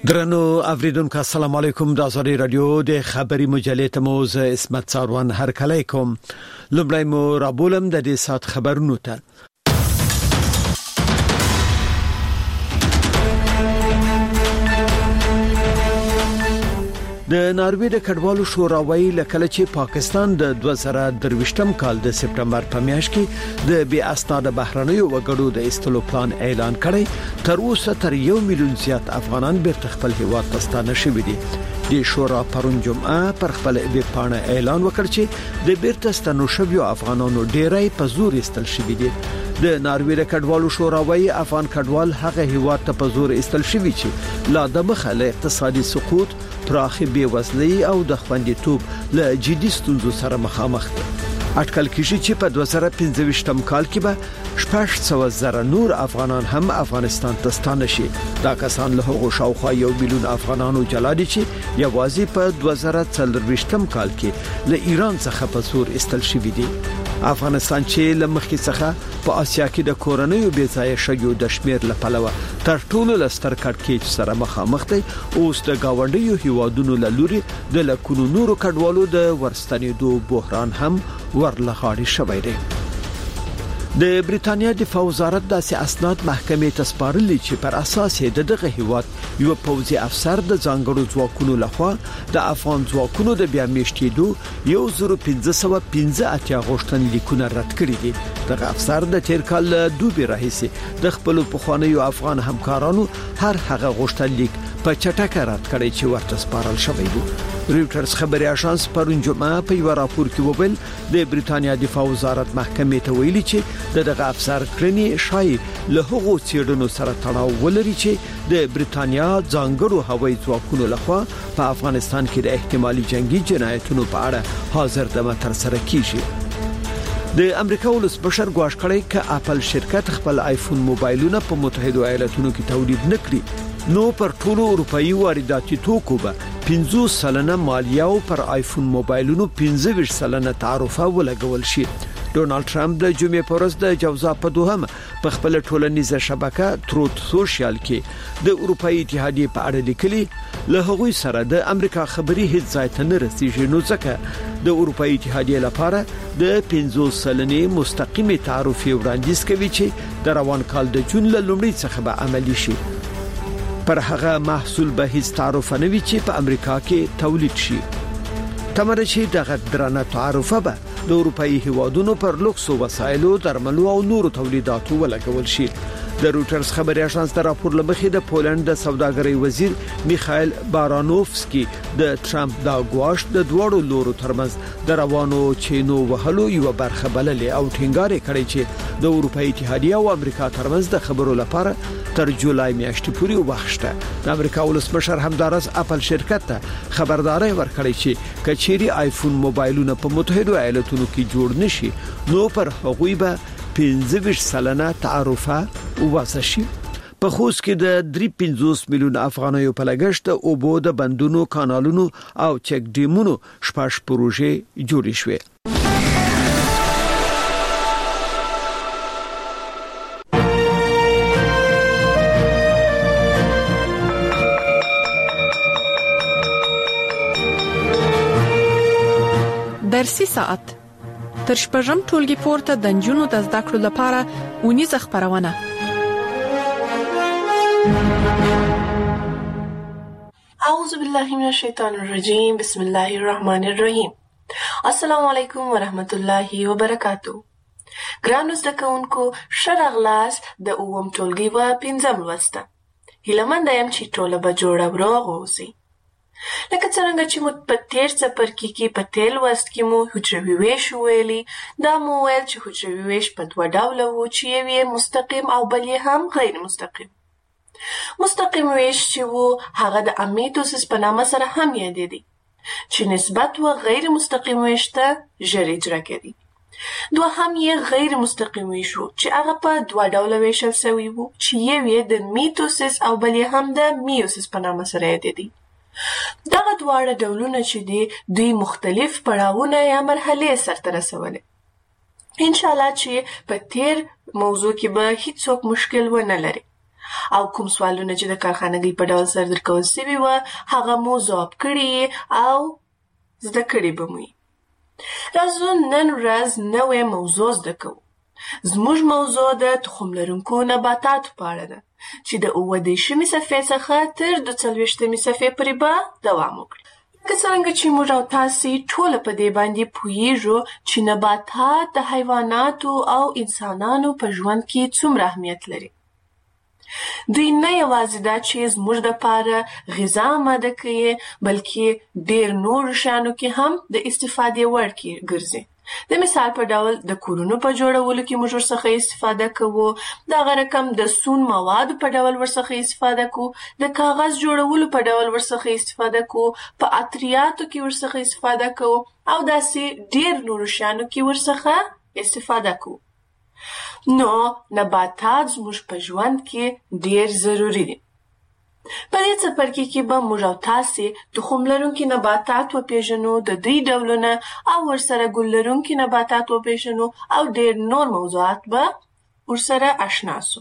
درنو اوریدونکو السلام علیکم د ازادي رادیو د خبري مجلې تموز اسمت ساروان هر کله کوم لبلای مو رابولم د دې سات خبرونو ته د ناروې د کډوالو شوراوي لکه چې پاکستان د 2023م کال د سپټمبر په میاشت کې د بي اسناد بهرنیو وګړو د استلو پلان اعلان کړی تر اوسه تر 1 میلیون زیات افغانان بیرته خپل هیواد ته ستانه شوي دي د شورا پرون جمعه پر خپل ویبپاڼه اعلان وکړ چې د بیرته ستنو شویو افغانانو ډیری په زور استل شوي دي د ناروې د کډوالو شوراوي افغان کډوال هغه هیواد ته په زور استل شوي چې لا د مخه له اقتصادي سقوط پراخي بیوزلي او د خوندیتوب له جدي ستونزو سره مخامخ دي اټکل کیږي چې په 2025م کال کې به 600,000 نور افغانان هم افغانستان ته ستانه شي دا کسان له هغو شاوخوا 1 میلیون افغانانو جلا دي چې یوازې په 2024م کال کې له ایران څخه په زور استل شوي دي افغانستان چې لمخکې څخه په آسیا کې د کورونیو بیځای شګو د شمیر لپاره تر ټولو لستر کټکیچ سره مخامخ دي اوس د گاونډیو هیوادونو لوري د لکونو نورو کډوالو د ورستنېدو بحران هم ورلغاړي شوی دی د بریتانیا دفاع وزارت د اسناد محکمې ته سپارلي چې پر اساس د دغه هیواد یو پوځي افسر د ځانګړو ځواکونو لخوا د افغان ځواکونو د بیا میشتېدو 1515 غوښتنلیکونه رد کړي دي دغه افسر د تیر کال دوبي راهیسي د خپل پخوانیو افغان همکارانو هر هغه غوښتنلیک په چټکه رد کړي چې ورته سپارل شوی وو رويټرز خبري اژانس پرون جمعه په یو راپور کې وویل د بریتانیا دفاع وزارت محکمې ته ویلي چې دغه افسر کړنی شای له هغو چیرونو سره تړاو ولري چې د بریتانیا ځانګړو هوایي ځواکونو لخوا په افغانستان کې د احتمالي جنگي جنایتونو په اړه حاضر دمه تر سره کیږي د امریکا ولسمشر ګواښ کړی چې اپل شرکت خپل آیفون موبایلونه په متحده ایالاتونو کې تولید نکړي نو پر ټولو اروپאי وارداتي توکو به 50% مالیه او پر آیفون موبایلونو 15% تعرفه ولګول شي ډونالد ټرمپ د جمعې په ورځ د جوزا په دوهم په خپل ټولنیزه شبکه تروت سوشل کې د اروپאי اتحادیې په اړه لیکلي له هغوی سره د امریکا خبري هیڅ ځای ته نه رسیږي نو ځکه د اروپאי اتحادیې لپاره د 15% مستقیمه تعرفه وړاندیز کوي چې د روان کال د جون له لومړۍ څخه به عملی شي پر هغه محصول به هیڅ تعرفه نه وي چې په امریکا کې تولید شي تمره چې دغه درنه تعرفه به د اروپאי هیوادونو پر لوکسو وسایلو درملو او نورو تولیداتو ولګول شي د رويټرز خبري اژانس د راپور لمخې د پولند د سوداګرۍ وزیر میخائیل بارانوفسکی د ټرمپ دا ګواښ د دوړو لورو ترمنځ د روانو چینو وهلو یو برخه بللې او ټینګار کړی چې د اروپאי اتحادیه او امریکا ترمنځ د خبرو لپاره تر جولای میاشتې پورې وخت شته د امریکا ولسمشر همدارس اپل شرکت ته خبرداري ورکړی چې کچيري آیفون موبایلونه په متحده ایالاتونو کې جوړ نشي نو پر هغوی به 15% تعرفه واسه شي په خوست کې د 3.50 میلیون افغانیو په لګښت او بو د بندونو کانالونو او چک ډیمونو شپږ پروژې جوړې شوې درسي ساعت تر شپږم ټولګي پورته د جنونو د زده کړو لپاره ونیزه خبرونه اعوذ بالله من الشیطان الرجیم بسم الله الرحمن الرحیم السلام علیکم ورحمت الله وبرکاتہ ګرانو زده کوونکو ښه راغلاست د اووم ټولګي په پنځم لوست هیله یم چې ټوله به جوړه او روغ اوسئ لکه څنګه چې مو په تیر څپرکي کې په تیر لوست کې مو حجروي ویش ویلي دا مو ویل چې حجروي ویش په دوه ډوله وو چې یو یې مستقیم او بل یې هم غیر مستقیم مستقیم ویش چې وو هغه د امیتوسیس په نامه سره هم یادېدی چې نسبت و غیر مستقیم ویش ته ژر اجرا کېدی دوهم یې غیر مستقیم ویش وو چې هغه په دوه ډوله ویشل سوی وو چې یو یې د میتوسیس او بل یې هم د میوسیس په نامه سره یادېدی دغه دواړه ډولونه چې دوی مختلف پړاوونه یا مرحلې سرته رسولې ان شاء الله چې په تیر موضوع کې به هیڅ څوک مشکل ونه لري او کوم سوالونه چې د کارخانګۍ په ډول سره درکول شوي وو هغه مو ځواب کړي او زده کړي به مو. راځو نن ورځ نوې موضوع زده کوو. زموږ موضوع د تخم لرونکو نباتاتو په اړه ده چې د اووه-دېرشمې صفحې څخه تر 42مې صفحې پورې به دوام وکړي. لکه څرنګه چې موږ او تاسې ټوله په دې باندې پوهیږو چې نباتات د حیواناتو او انسانانو په ژوند کې څومره اهمیت لري. دوی نه یوازې دا چې زموږ دپاره غذا آماده کوي بلکې ډېر نورو شیانو کې هم د استفادې وړ ګرځي. د مثال په ډول د کورونو په جوړولو کې موږ ورڅخه استفاده کوو، دغه رقم د سون موادو په ډول ورڅخه استفاده کوو، د کاغذ جوړولو په ډول ورڅخه استفاده کوو، په عطریاتو کې ورڅخه استفاده کوو او داسې ډېر نورو شیانو کې ورڅخه استفاده کوو. نو نباتات زموږ په ژوند کې ډېر ضروري دي. په دې څپرکي کې به موږ او تاسې تخم لرونکي نباتات وپېژنو، د دوی ډولونه او ورسره ګل لرونکي نباتات وپېژنو او ډېر نور موضوعات به ورسره اشنا سو.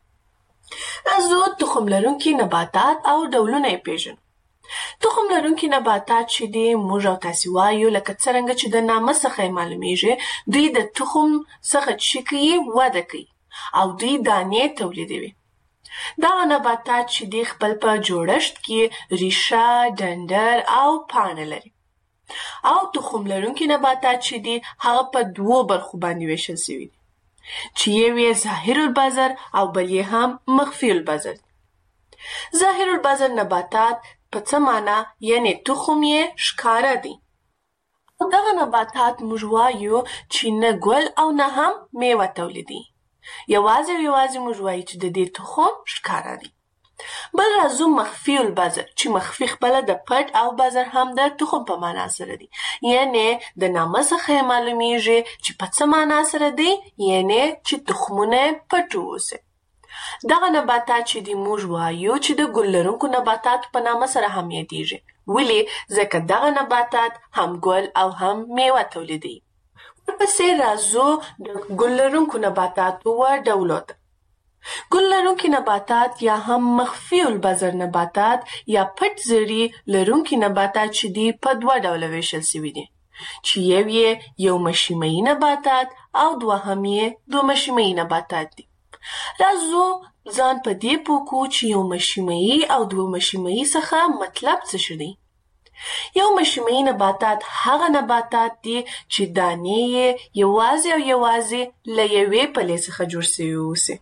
راځو تخم لرونکي نباتات او ډولونه یې پېژنو. تخم لرونکي نباتات چې دي موږ او تاسې وایو لکه څرنګه چې د نامه څخه یې معلومیږي دوی د تخم څخه چې کوي وده کوي او دوی دانې تولیدوي. دغه نباتات چې دي خپل په جوړښت کې ریشه، ډنډر او پاڼه لري. او تخم لرونکي نباتات چې دي هغه په دوو برخو باندې ویشل شوي دي چې یو یې ظاهر البذر او بل یې هم مخفي البذر. ظاهر البذر نباتات په څه معنا یعنی تخم یې ښکاره دی. دغه نباتات موږ وایو چې نه ګل او نه هم میوه تولیدي. یوازې موږ وایو چې د دې تخم ښکاره دی. بل راځو مخفي البذر چې مخفي خپله د پټ او بذر هم د تخم په معنا سره دی. یعنی د نامه څخه یې معلومیږي چې په څه معنا سره دی، یعنی چې تخمونه پټ واوسي. دغه نباتات چې دی موږ وایو چې د ګل لرونکو نباتاتو په نامه سره هم یادیږي. ولې؟ ځکه دغه نباتات هم ګل او هم میوه تولیدوي. ورپسې راځو د ګل لرونکو نباتاتو و ډولو ته. ګل لرونکي نباتات یا هم مخفي البذر نباتات یا پټ زړي لرونکي نباتات چې دي په دوه ډوله ویشل شوي دي چې یو مشیمه‌ایي نباتات او دوهم یې دومشیمه‌ایي نباتات دي. راځو ځان په دې پوه کړو چې یو مشیمه‌ایي او دومشیمه‌ایي څخه مطلب څه شی دی. یو مشیمه‌ایي نباتات هغه نباتات دي چې دانې یې یوازې له یوې پلې څخه جوړ شوي اوسي،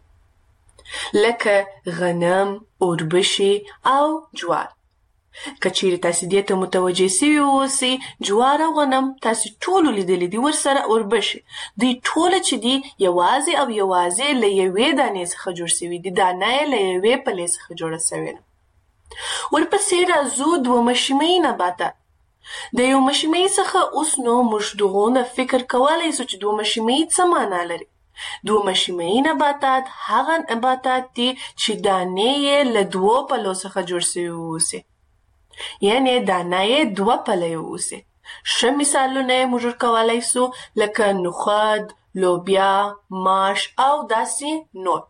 لکه غنم، اوربشې او جوار. که چیرې تاسې دې ته متوجه سوي اوسئ، جوار او غنم تاسې ټولو لیدلي دي، ورسره اوربشې، دوی ټوله چې دي یوازې له یوې دانې څخه جوړ شوي دي، دانه یې له یوې پلې څخه جوړه شوې ده. ورپسې راځو دومشیمه‌ایي نباتات. د یو مشیمه‌ایي څخه اوس نو موږ دغونه فکر کولی سو چې دومشیمه‌ایي څه معنا لري. دومشیمه‌ایي نباتات هغه نباتات دي چې دانې یې له دوو پلو څخه جوړ شوي اوسي، یعنی دانه یې دوه پلې اوسي. ښه مثالونه یې موږ ورکولی سو لکه نخود، لوبیا، ماش او داسې نور.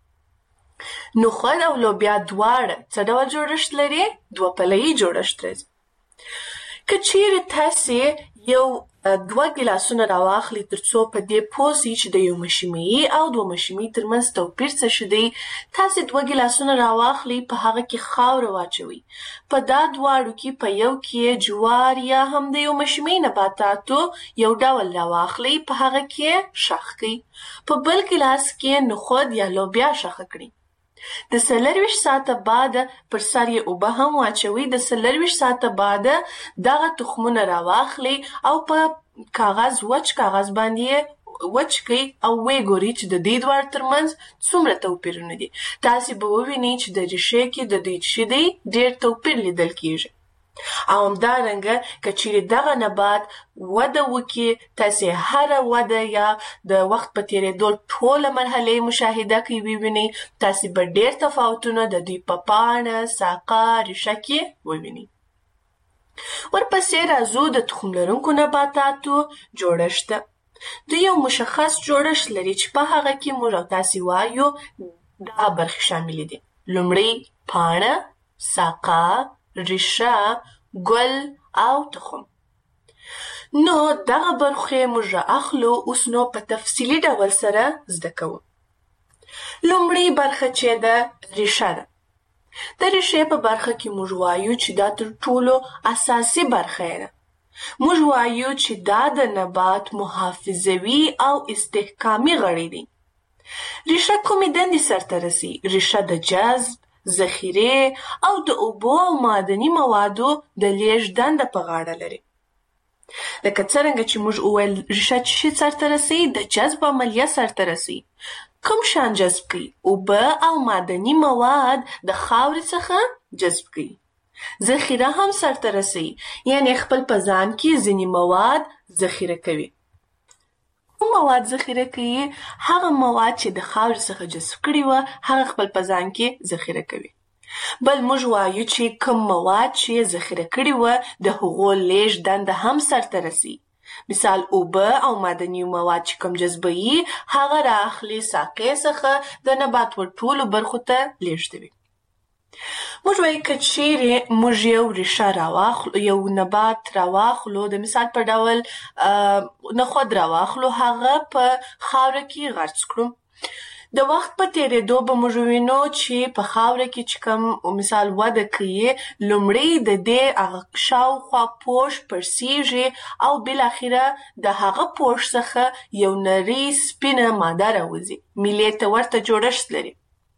نخود او لوبیا دواړه څه ډول جوړښت لري؟ دوه پله‌یي جوړښت لري. که چیرې تاسې یو 2 ګیلاسونه راواخلئ ترڅو په دې پوه سئ چې د یو مشیمه‌ایي او دومشیمه‌ایي ترمنځ توپیر څه شی دی، تاسې 2 ګیلاسونه راواخلئ، په هغه کې خاوره واچوئ. په دا دواړو کې په یو کې جوار یا هم د یو مشیمه‌ایي نباتاتو یو ډول راواخلئ، په هغه کې ښخ کړئ. په بل ګیلاس کې نخود یا لوبیا ښخه کړئ. د 24 ساعته بعد پر سر یې اوبه هم واچوئ. د 24 ساعته بعد دغه تخمونه راواخلئ او په وچ کاغذ باندې وچ کړئ او ویې ګورئ چې د دې دواړو ترمنځ څومره توپیرونه دي. تاسې به ووینئ چې د ریښې کې د دوی چې دی ډېر توپیر لیدل کیږي. او همدارنګه که چیرې دغه نبات وده وکړي، تاسې هره وده یا د وخت په تېرېدو ټوله مرحلې مشاهده کوئ، ووینئ تاسې به ډېر تفاوتونه د دوی په پاڼه، ساقه، ریښه کې ووینئ. ورپسې راځو د تخم لرونکو نباتاتو جوړښت ته. دوی یو مشخص جوړښت لري چې په هغه کې موږ او تاسې وایو دا برخې شامل دي. لومړی پاڼه، ساقه، ریشه، ګل او تخم. نو دغه برخې موږ اخلو اوس نو په تفصیلي ډول سره زده کوو. لومړی برخه چې ده ریشه ده. د ریښې په برخه کې موږ وایو چې دا تر ټولو اساسي برخه ده. موږ وایو چې دا د نبات محافظوي او استحکامي غړي دي. ریشه کومې دندې سرته رسي؟ ریشه د جذب، ذخیره او د اوبو او معدني موادو د لیږد دنده په غاړه لري. لکه څرنګه چې موږ وویل ریشه څه شي سرته رسي؟ د جذب عملیه سرته رسي. کوم شان جذب کوي؟ اوبه او معدني مواد د خاورې څخه جذب کوي. ذخیره هم سرته رسي، یعنی خپل په ځان کې ځینې مواد ذخیره کوي. کوم مواد ذخیره کوي؟ هغه مواد چې د خاورې څخه جذب کړي وه هغه خپل په ځان کې ذخیره کوي. بل موږ وایو چې کوم مواد چې ذخیره کړي وه د هغو لیږد دنده هم سرته رسي. مثال اوبه او معدني مواد چې کوم جذبوي هغه رااخلي ساقې څخه د نبات ور ټولو برخو ته لیږدوي. موږ وایو که چیرې موږ یو ریشه راواخلو، یو نبات راواخلو، د مثال په ډول نخود راواخلو، هغه په خاوره کې غرس کړو. د وخت په تیریدو به موږ وینو چې په خاوره کې چې کوم مثال وده کوي، لومړی د دې هغه شاوخوا پوښ پړسیږي او بالاخره د هغه پوښ څخه یو نرۍ سپینه ماده راوځي، میلې ته ورته جوړښت لري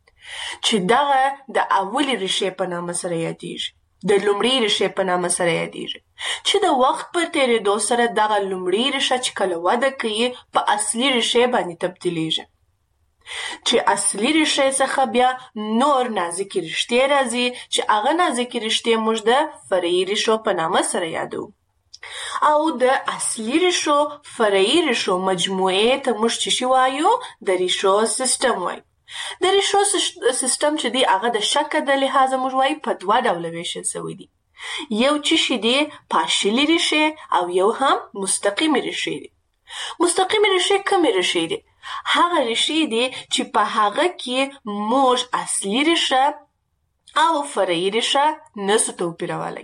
چې دغه د اولې ریښې په نامه سره یادیږي، د لومړۍ ریښې په نامه سره یادیږي، چې د وخت په تیریدو سره دغه لومړۍ ریښه چې کله وده کوي په اصلي ریښې باندې تبدیلیږي، چې اصلي ریښې څخه بیا نور نازکې رشتې راځي چې هغه نازکې رشتې موږ د فرعي ریښو په نامه سره یادو. او د اصلي ریښو فرعي ریښو مجموعې ته موږ چې وایو د ریښو سیستم وایو. د ریښو سیستم چې دی هغه د شکل د لحاظه موږ وایو په دوه ډوله ویشل شوی دی. یو چې دی پاشلي ریښې او یو هم مستقیمې ریښې دي. مستقیمې ریښې کومې ریښې دي؟ هغه ریښې دي چې په هغه کې موږ اصلي ریښه او فرعي ریښه نسو توپیرولی.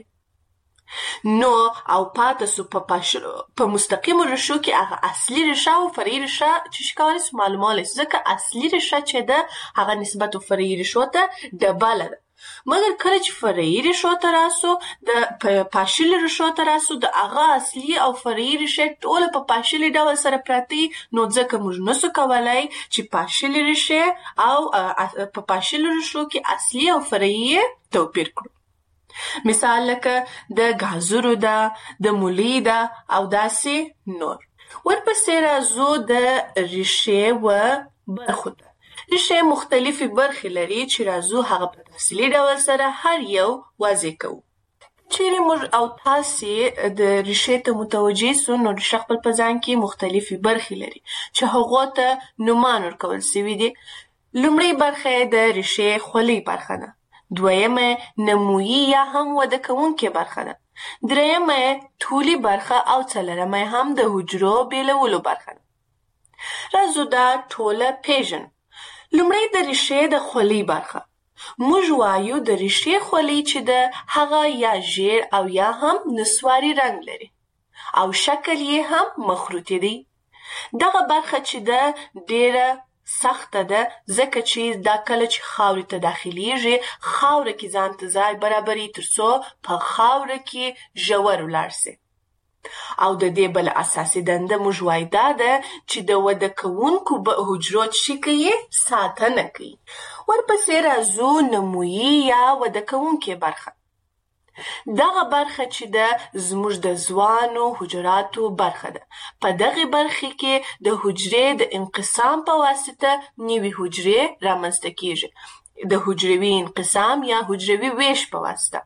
نو او پاتې سو په مستقیمو ریښو کې هغه اصلي ریښه او فرعي ریښه چې کولی سو معلومولی سو، ځکه اصلي ریښه چې ده هغه نسبت فرعي ریښو ته ډبله ده. مګر کله چې فرعي ریښو ته راسو، د پاشلي ریښو ته راسو، د هغه اصلي او فرعي ریښې ټوله په پاشلي ډول سره پراته وي، نو ځکه موږ نسو کولی چې پاشلي ریښې او په پاشلو ریښو کې اصلي او فرعي توپیر کړو. مثال لکه د ګازرو ده، د مولی ده او داسې نور. ورپسې راځو د ریښې و برخو ته. ریښې مختلفې برخې لري چې راځو هغه په تفصیلي ډول سره هر یو واضح کوو. چیرې موږ او تاسې د ریښې ته متوجه سو، نو ریښه خپل په ځان کې مختلفې برخې لري چې هغو ته نومان ورکول سوي دي. لومړۍ برخه د ریښې خولۍ برخه ده. دویمه نمویي یا هم وده کوونکې برخه ده. دریمه طولي برخه او څلورمه هم د حجرو بیلولو برخه ده. راځو دا ټوله پیژنو. لومړی د ریښې د خولۍ برخه. موږ وایو د ریښې خولۍ چې ده هغه یا ژیړ او یا هم نسواري رنګ لري او شکل یې هم مخروطي دی. دغه برخه چې ده ډیره سخته ده، ځکه چې دا کله چې خاورې ته داخلیږي خاوره کې ځان ته ځای برابري ترڅو په خاوره کې ژور ولاړ سي. او د دې بل اساسي دنده موږ وایو دا ده چې د وده کوونکو حجرو چې کوي ساتنه کوي. ورپسې راځو نمویي یا وده کوونکې برخه. دغه برخه چې ده زموږ د ځوانو حجراتو برخه ده. په دغه برخه کې د حجرې د انقسام په واسطه نوې حجرې رامنځته کیږي، د حجروي انقسام یا حجروي ویش په واسطه.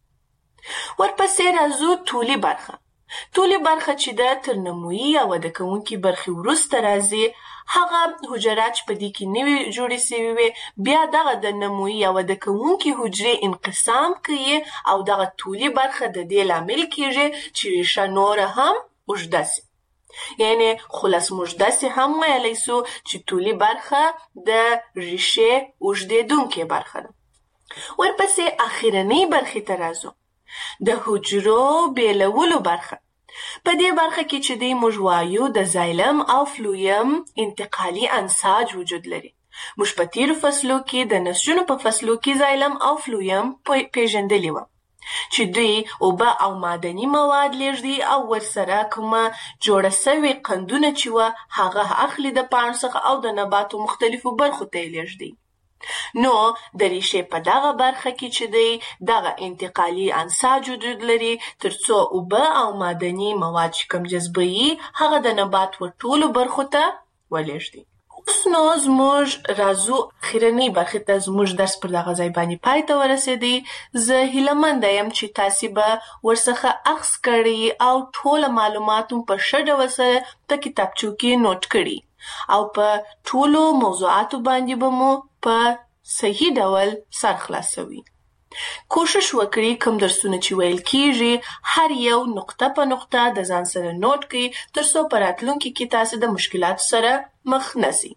ورپسې راځو طولي برخه. طولي برخه چې ده تر نمویي یا وده کوونکې برخې وروسته راځي. هغه حجرات چې په دې کې نوې جوړې سوي وي بیا دغه د نمویي یا وده کوونکې حجرې انقسام کوي او دغه طولي برخه د دې لامل کیږي چې ریښه نوره هم اوږده سي. یعنی خلاص موږ داسې هم ویلی سو چې طولي برخه د ریښې اوږدېدونکې برخه ده. ورپسې اخرنۍ برخې ته راځو. د حجرو بیلولو برخه. په دې برخه کې چې دی موږ وایو د زایلم او فلویم انتقالي انساج وجود لري. موږ په تیرو فصلو کې د نسجونو په فصلو کې زایلم او فلویم پیژندلي وو چې دوی اوبه او معدني مواد لیږدي او ورسره کومه جوړه سوې قندونه چې وه هغه اخلي د پاڼو څخه او د نباتو مختلفو برخو ته یې لیږدي. نو د ریښې په دغه برخه کې چې دی دغه انتقالي انساج وجود لري ترڅو اوبه او معدني مواد چې کوم جذبوي هغه د نبات ټولو برخو ته ولیږدي. اوس نو زموږ راځو اخرنۍ برخې ته. زموږ درس پر دغه ځای باندې پای ته ورسېدی. زه هیلهمنده یم چې تاسې به ورڅخه اخذ کړي او ټوله معلومات په ښه ډول سره په کتابچو کې نوټ کړي او په ټولو موضوعاتو باندې به مو په صحیح ډول سر خلاصوي. کوشش وکړئ کوم درسونه چې ویل کیږي هر یو نقطه په نقطه د ځان سره نوٹ کړئ ترڅو په راتلونکي کې تاسو د مشکلاتو سره مخ نشئ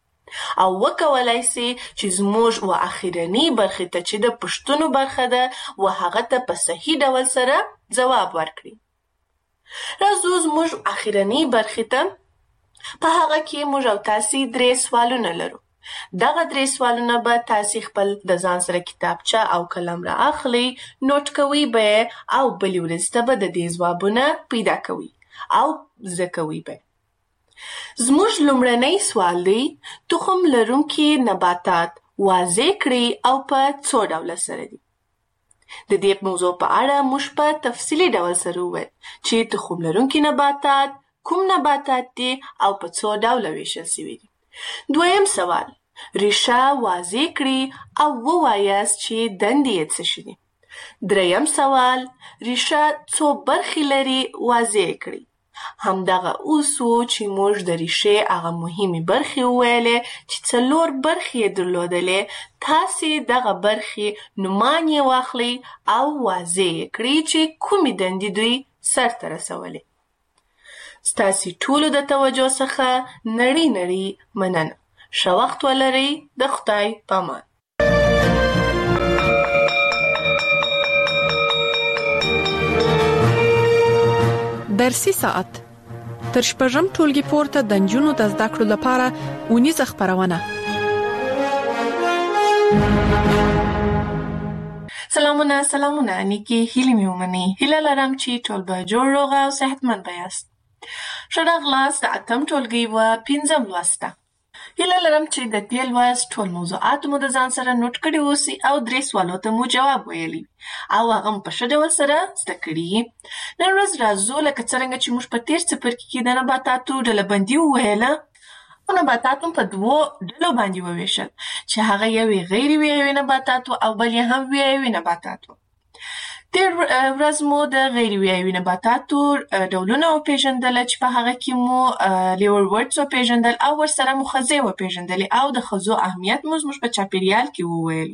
او وکولای شئ چې زموږ و اخرنۍ برخې ته چې د پوښتنو برخه ده و هغه ته په صحیح ډول سره ځواب ورکړئ. راځو زموږ اخرنۍ برخې ته. په هغه کې موږ او تاسې 3 سوالونه لرو. دغه 3 سوالونه به تاسې خپل د ځان سره کتابچه او قلم را اخلي، نوٹ کوئ به او بلې ورځې ته به د دې ځوابونه پیدا کوئ او زده کوئ به. زموږ لومړنی سوال دی: تخم لرونکي نباتات واضح کړئ او په څو ډوله سره دي. د دې موضوع په اړه موږ په تفصیلي ډول سره وویل چې تخم لرونکي نباتات کوم نباتات دي او په څو ډوله ویشل شوي دي. دویم سوال: ریښه واضح کړئ او ووایاست چې دندې یې څه شي دي. دریم سوال: ریښه څو برخې لري واضح کړئ. همدغه اوس و چې موږ د ریښې هغه مهمې برخې وویلې چې 4 برخې یې درلودلې. تاسې دغه برخې نومان یې واخلئ او واضح یې کړئ چې کومې دندې دوی سرته رسولې. ستاسې ټولو د توجه څخه نړۍ مننه. ښه وخت ولرئ. د خدای پامان. درسي ساعت تر شپږم ټولګي پورته د نجونو د زده کړو لپاره اونیزه خبرونه. سلامونه نیکی هیلې مې ومنئ. هیله لرم چې ټول به جوړ روغ او صحتمند به یاست. ښه راغلاست د 8م ټولګي و 5م لوست ته. هیله لرم چې د دې لوست ټول موضوعات مو د ځان سره نوٹ کړي اوسي او 3 سوالو ته مو جواب ویلی او هغه په ښه ډول سره زده کړي. نن ورځ راځو لکه څرنګه چې موږ په تیر څپرکي کې د نباتاتو ډلبندي وویله. نباتات په 2 ډلو باندې وویشل چې هغه یو غیر ویایوي نباتات او بل یې هم ویایوي نباتات. تیر ورځ مو د غیر ویایوي نباتاتو ډولونه وپېژندل چې په هغه کې مو لیورورډز وپېژندل او ورسره مو خزې وپېژندلې او د خزو اهمیت مو زموږ په چاپیریال کې وویل.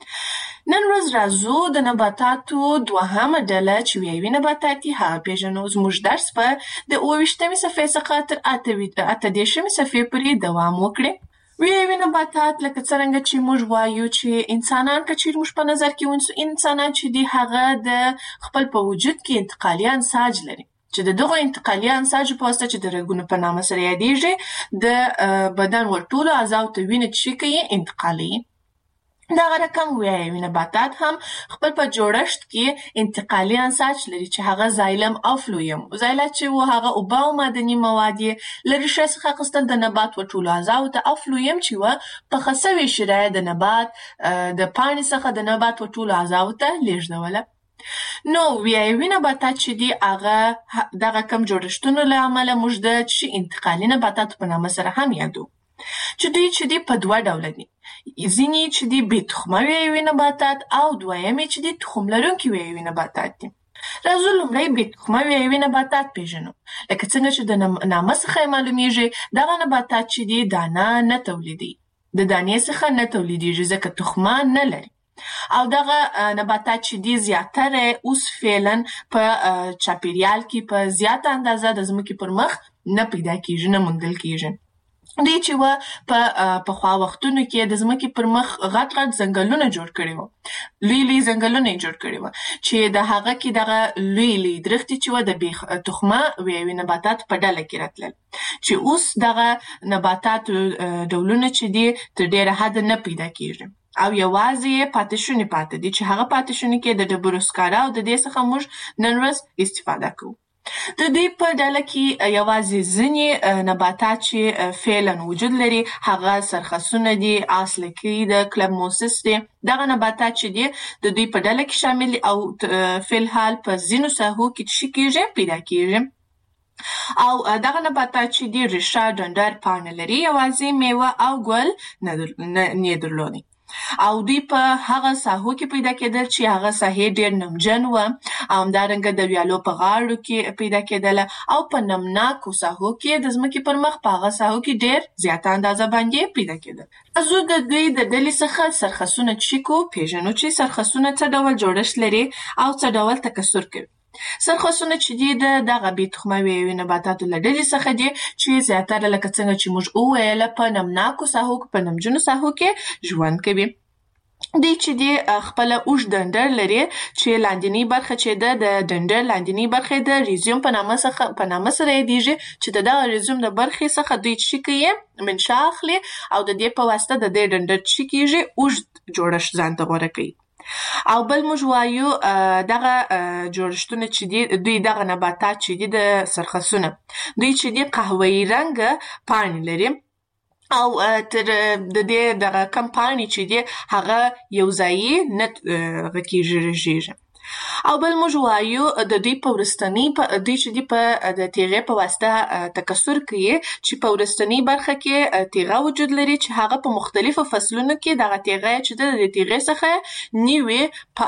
نن ورځ راځو د نباتاتو 2مه ډله چې ویایوي نباتات دي هغه پېژنو. زموږ درس به د 28مې صفحې څخه تر 28مې صفحې پورې دوام وکړي. ویایوي نباتات لکه څرنګه چې موږ وایو چې انسانان که چیرې موږ په نظر کې ونیسو انسانان چې دي هغه د خپل په وجود کې انتقالي انساج لري چې د دغو انتقالي انساجو په واسطه چې د رګونو په نامه سره یادیږي د بدن ټولو اعضاو ته وینه چې کوي انتقالوي. دغه رقم ویایوي نباتات هم خپل په جوړښت کې انتقالي انساج لري چې هغه زایلم او فلویم. زایلم چې و هغه اوبه او معدني مواد یې له ریښې څخه اخیستل د نبات ټولو اعضاو ته او فلویم چې و پخه سوې شیره د نبات د پاڼې څخه د نبات ټولو اعضاو ته لیږدوله. نو ویایوي نباتات چې دي هغه دغه کم جوړښتونو له امله موږ د انتقالي نباتاتو په نامه سره هم یادو چې دوی په 2 ډوله دي. ځینې چې دي بې تخمه ویایوي نباتات او دویمې چې دي تخم لرونکي ویایوي نباتات دي. راځو لومړی بې تخمه ویایوي نباتات پېژنو. لکه څنګه چې د نامه څخه یې معلومیږي دغه نباتات چې دي دانه نه تولیدي. د دانې څخه نه تولیدیږي ځکه تخمه نه لري او دغه نباتات چې دي زیاتره اوس فعلا په چاپیریال کې په زیاته اندازه د ځمکې پر مخ نه پیدا کیږي، نه موندل کیږي. دوی چې په خوا وختونو کې د ځمکې پر مخ غټ ځنګلونه جوړ کړي وو، لوی ځنګلونه یې جوړ کړي وو چې د هغه کې دغه لوی درختې چې وو د بې تخمه ویوي نباتات په ډله کې راتلل، چې اوس دغه نباتات ډولونه چې دي تر ډېره حده نه پیدا کیږي او یوازې پاتې پاتې دي چې هغه پاتې شوني کې د ډبرو سکاره او د دې څخه موږ نن ورځ استفاده کوو. د دې په ډله کې یوازې ځینې نباتات چې فعلا وجود لري هغه سرخسونه دي، آسلکي د کلبموسس دي. دغه نباتات چې دي د دوی په ډله کې شامل دي او فعلحال په ځینو ساحو کې څه کیږي پیدا کیږي. او دغه نباتات چې دي ریښه، ډنډر، پاڼه لري، یوازې میوه او ګل نه درلودي او دوی په هغه ساحو کې پیدا کېدل چې هغه ساحې ډېر نمجن و او همدارنګه د ویالو په غاړو کې پیدا کېدل او په نمناکو ساحو کې د ځمکې پر مخ په هغه ساحو کې ډېر زیاته اندازه باندې پیدا کېدل. زه د دوی د ډلې څخه سرخسونه پیژنو چې سرخسونه څه ډول جوړښت لري او څه ډول تکثر کوي. سرخسونه چې دي دغه بې تخمه ویوي نباتاتو له ډلې څخه دي چې زیاتره لکه څنګه چې موږ وویل په نمناکو ساحو په نمجنو ساحو کې ژوند کوي. دوی چې دي خپله اوږد ډنډر لري چې لاندینۍ برخه چې ده د ډنډر لاندینۍ برخه د ریزیوم په نامه سره یادیږي چې د دغه ریزیوم د برخې څخه دوی څه کوي منشا اخلي او د دې په واسطه د دې ډنډر څه کیږي اوږد جوړښت ځان ته غوره کوي. او بل موږ وایو دغه جوړښتونه چې دي دوی دغه نباتات چې دي د سرخسونه دوی چې دي قهوه‌ای رنګ پاڼې لري او تر د دې دغه کم پاڼې چې دي هغه یو ځایي نه رژیږي. او بل موږ وایو د دوی په وروستنۍ دوی چې دي په د تیغې په واسطه تکثر کوي چې په وروستنۍ برخه کې تیغه وجود لري چې هغه په مختلفو فصلونو کې دغه تیغه چې د تیغې څخه نوې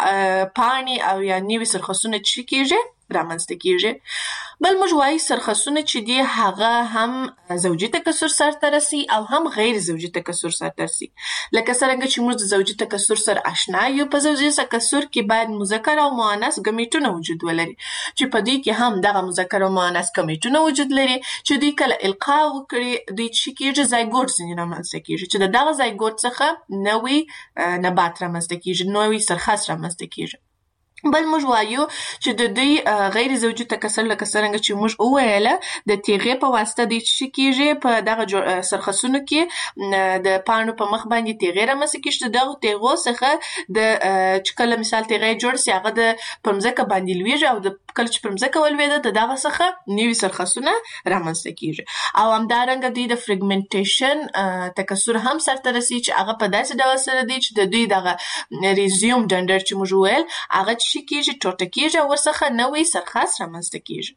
پاڼې او یا نوې سرخسونه چې کیږي رامنځته کیږي. بل موږ وایو سرخسونه چې دي هغه هم زوجي تکثر سرته رسي او هم غیر زوجي تکثر سرته رسي. لکه څرنګه چې موږ د زوجي تکثر سره آشنا یو، په زوجي تکثر کې باید مذکر او مؤنث ګمیټونه وجود ولري چې په دې کې هم دغه مذکر او مؤنث ګمیټونه وجود لري چې دوی کله القا وکړي دوی چې کیږي زایګوټ ځینې رامنځته کیږي چې دغه زایګوټ څخه نوې نبات رامنځته کیږي، نوې سرخس رامنځته کیږي. بل موږ وایو چې د دوی غیر زوجي تکثر لکه څرنګه چې موږ وویل د تیغې په واسطه دوی چې کیږي په دغه سرخسونو کې د پاڼو په مخ باندې تیغې رامنځته کیږي. دغه تیغو څخه د چې کله مثال تیغې جوړ سي هغه د پر مځکه باندې لویږي او د کله چې پر مځکه ولوېده د دغه څخه نوي سرخسونه رامنځته کیږي. او همدارنګه دوی د فرګمنټیشن تکثر هم سرته رسي چې هغه په داسې ډول سره دی چې د دوی دغه ریزیوم ډنډر چې موږ وویل هغه چې کیږي ټوټه کیږي او ورڅخه نوې سرخس رامنځته کیږي.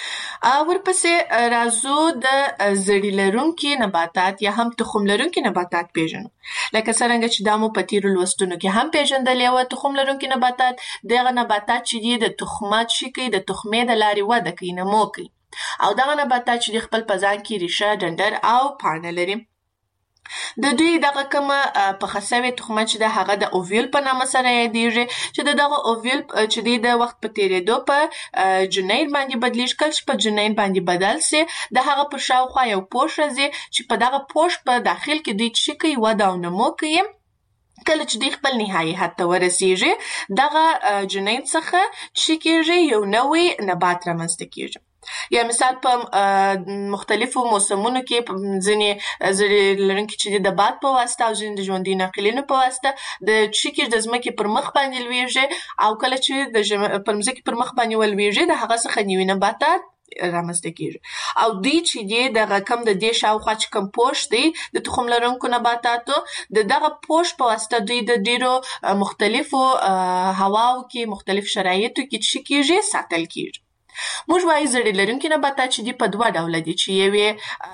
ورپسې راځو د زړي لرونکي نباتات یا هم تخم لرونکي نباتات پیژنو. لکه څرنګه چې دا مو په تیرو لوستونو کې هم پیژندلې وه. تخم لرونکي نباتات دغه نباتات چې دي د تخمات شي کوي د تخمې د لارې وده کوي، نمو کوي او دغه نباتات چې خپل په ځان کې ریښه، ډنډر او پاڼه لري. د دوی دغه کومه پخه سوې تخمه چې ده هغه د اوویل په نامه سره یادیږي چې دغه اوویل چې دی د وخت په تیریدو په جنین باندې بدلیږي. کله چې په جنین باندې بدل سي د هغه پر شاوخوا یو پوښ راځي چې په دغه پوښ په داخل کې دوی څه کوي وده او نمو کوي. کله چې دوی خپل نهایي حد ته ورسیږي دغه جنین څخه څه کیږي یو نوی نبات رامنځته کیږي. یا مثال په مختلفو موسمونو کې ځینې زړي لرونکي چې د باد په واسطه او ځینې د ژوندي ناقلینو په واسطه د چیکر د ځمکې پر مخ باندې لویږي او کله چې د پر ځمکې پر مخ باندې ولویږي د هغه څخه نوي نباتات رامنځته کیږي. او دوی چې دی دغه کم د دې شاوخوا چې کوم پوښ دی د تخم لرونکو نباتاتو دغه پوښ په واسطه دوی د ډیرو مختلفو هواو کې مختلف شرایطو کې چې کیږي ساتل کیږي. موږ وایو زړي لرونکي نباتات چې دي په دوه ډوله دي چې یوې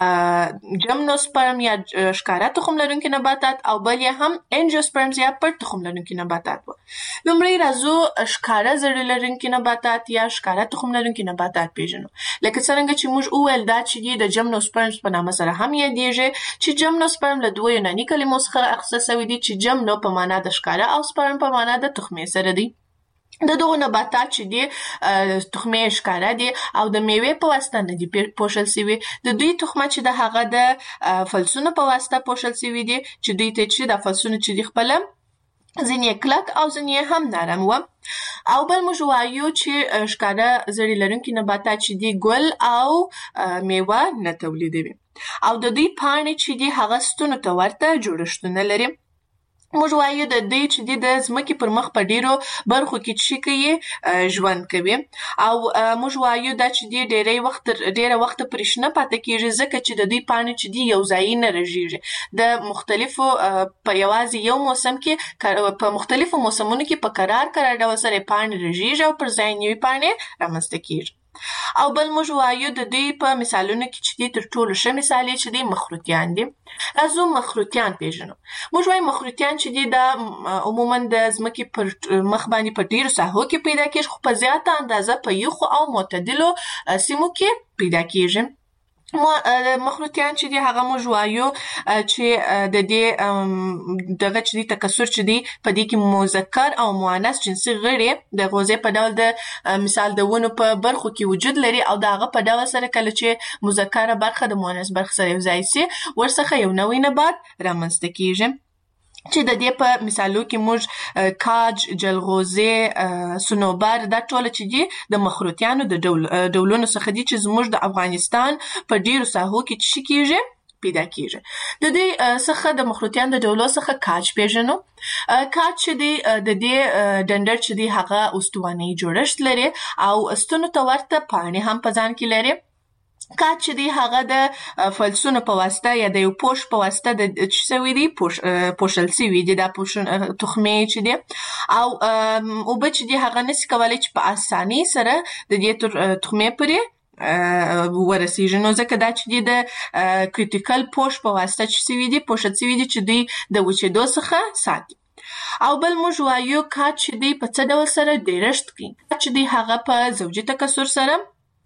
جمنوسپرم یا ښکاره تخم لرونکي نباتات او بل یې هم انجیوسپرمز یا پټ تخم لرونکي نباتات وو. لومړی راځو ښکاره زړي لرونکي نباتات یا ښکاره تخم لرونکي نباتات پیژنو. لکه څرنګه چې موږ وویل دا چې دي د جمنوسپرمز په نامه سره هم یادیږي چې جمنوسپرم له دوه یوناني کلمو څخه اخیستل شوی دي چې جمنو په معنا د ښکاره او سپرم په معنا د تخمې سره دی. د دغو نباتات چې دي تخمې ښکاره دي او د میوې په واسطه نه دي پوښل سوي. د دوی تخمه چې د هغه د فلسونو په واسطه پوښل سوي دي چې دوی ته چې د فلسونو چې دي خپله ځینې کلک او ځینې هم نرم و. او بل موږ وایو چې ښکاره زړې لرونکي نباتات چې دي ګل او میوه نه تولیدوي او د دوی پاڼې چې دي هغه ستونو ته ورته جوړښتونه لري. موږ وایو د دې چې د ځمکې پر مخ په ډیرو برخو کې چې کوي ژوند کوي او موږ وایو دا چې ډیره وخت پرې شنه پاتې کیږي ځکه چې د دوی پاڼې چې دي یو ځای نه رژیږي. د مختلفو په یوازې یو موسم کې په مختلفو موسمونو کې په قرار ډول سره پاڼې رژیږي او پر ځای نوې پاڼې رامنځته کیږي. او بل موږ وایو د دوی په مثالونو کې چې دي تر ټولو ښه مثال چې دي مخروطیان دي. راځو مخروطیان پیژنو. موږ وایو مخروطیان چې دي دا عموما د ځمکې پر مخ باندې په ډیرو ساحو کې پیدا کیږي خو په زیاته اندازه په یخو او معتدلو سیمو کې پیدا کیږي. مخروطیان چې دي هغه موږ وایو چې د دې دغه چې دي تکثر چې دي په دې کې مذکر او مؤنث جنسي غړي د غوزې په ډول د مثال د ونو په برخو کې وجود لري او د هغه په ډول سره کله چې مذکره برخه د مؤنث برخه سره یوځای شي ورڅخه یو نوی نبات رامنځته کیږي چې د دې په مثالو کې موږ کاج، جلغوزي، صنوبر دا ټول چې دي د مخروطیانو د ډولونو څخه دي چې زموږ د افغانستان په ډیرو ساحو کې چې کیږي پیدا کیږي. د دې څخه د مخروطیان د ډولو څخه کاج پیژنو. کاج چې دی د دې ډنډر چې دی هغه استواني جوړښت لري او ستونو ته ورته پاڼې هم په ځان کې لري. کاج چې دی هغه د فلسونو په واسطه یا د یو پوش په واسطه د چې سوي دي پوشل سوي دي دا تخمې چې دي او اوبه چې دی هغه نسي کولی چې په اسانۍ سره د دې تخمې پورې ورسیږي. نو ځکه دا چې د کریټیکل پوش په واسطه چې سوي دي پوشل سوي دي چې دوی د وچېدو څخه ساتي. او بل موږ وایو کاج چې دی په څه ډول سره ډیرښت کوي. کاج چې دی هغه په زوجي تکثر سره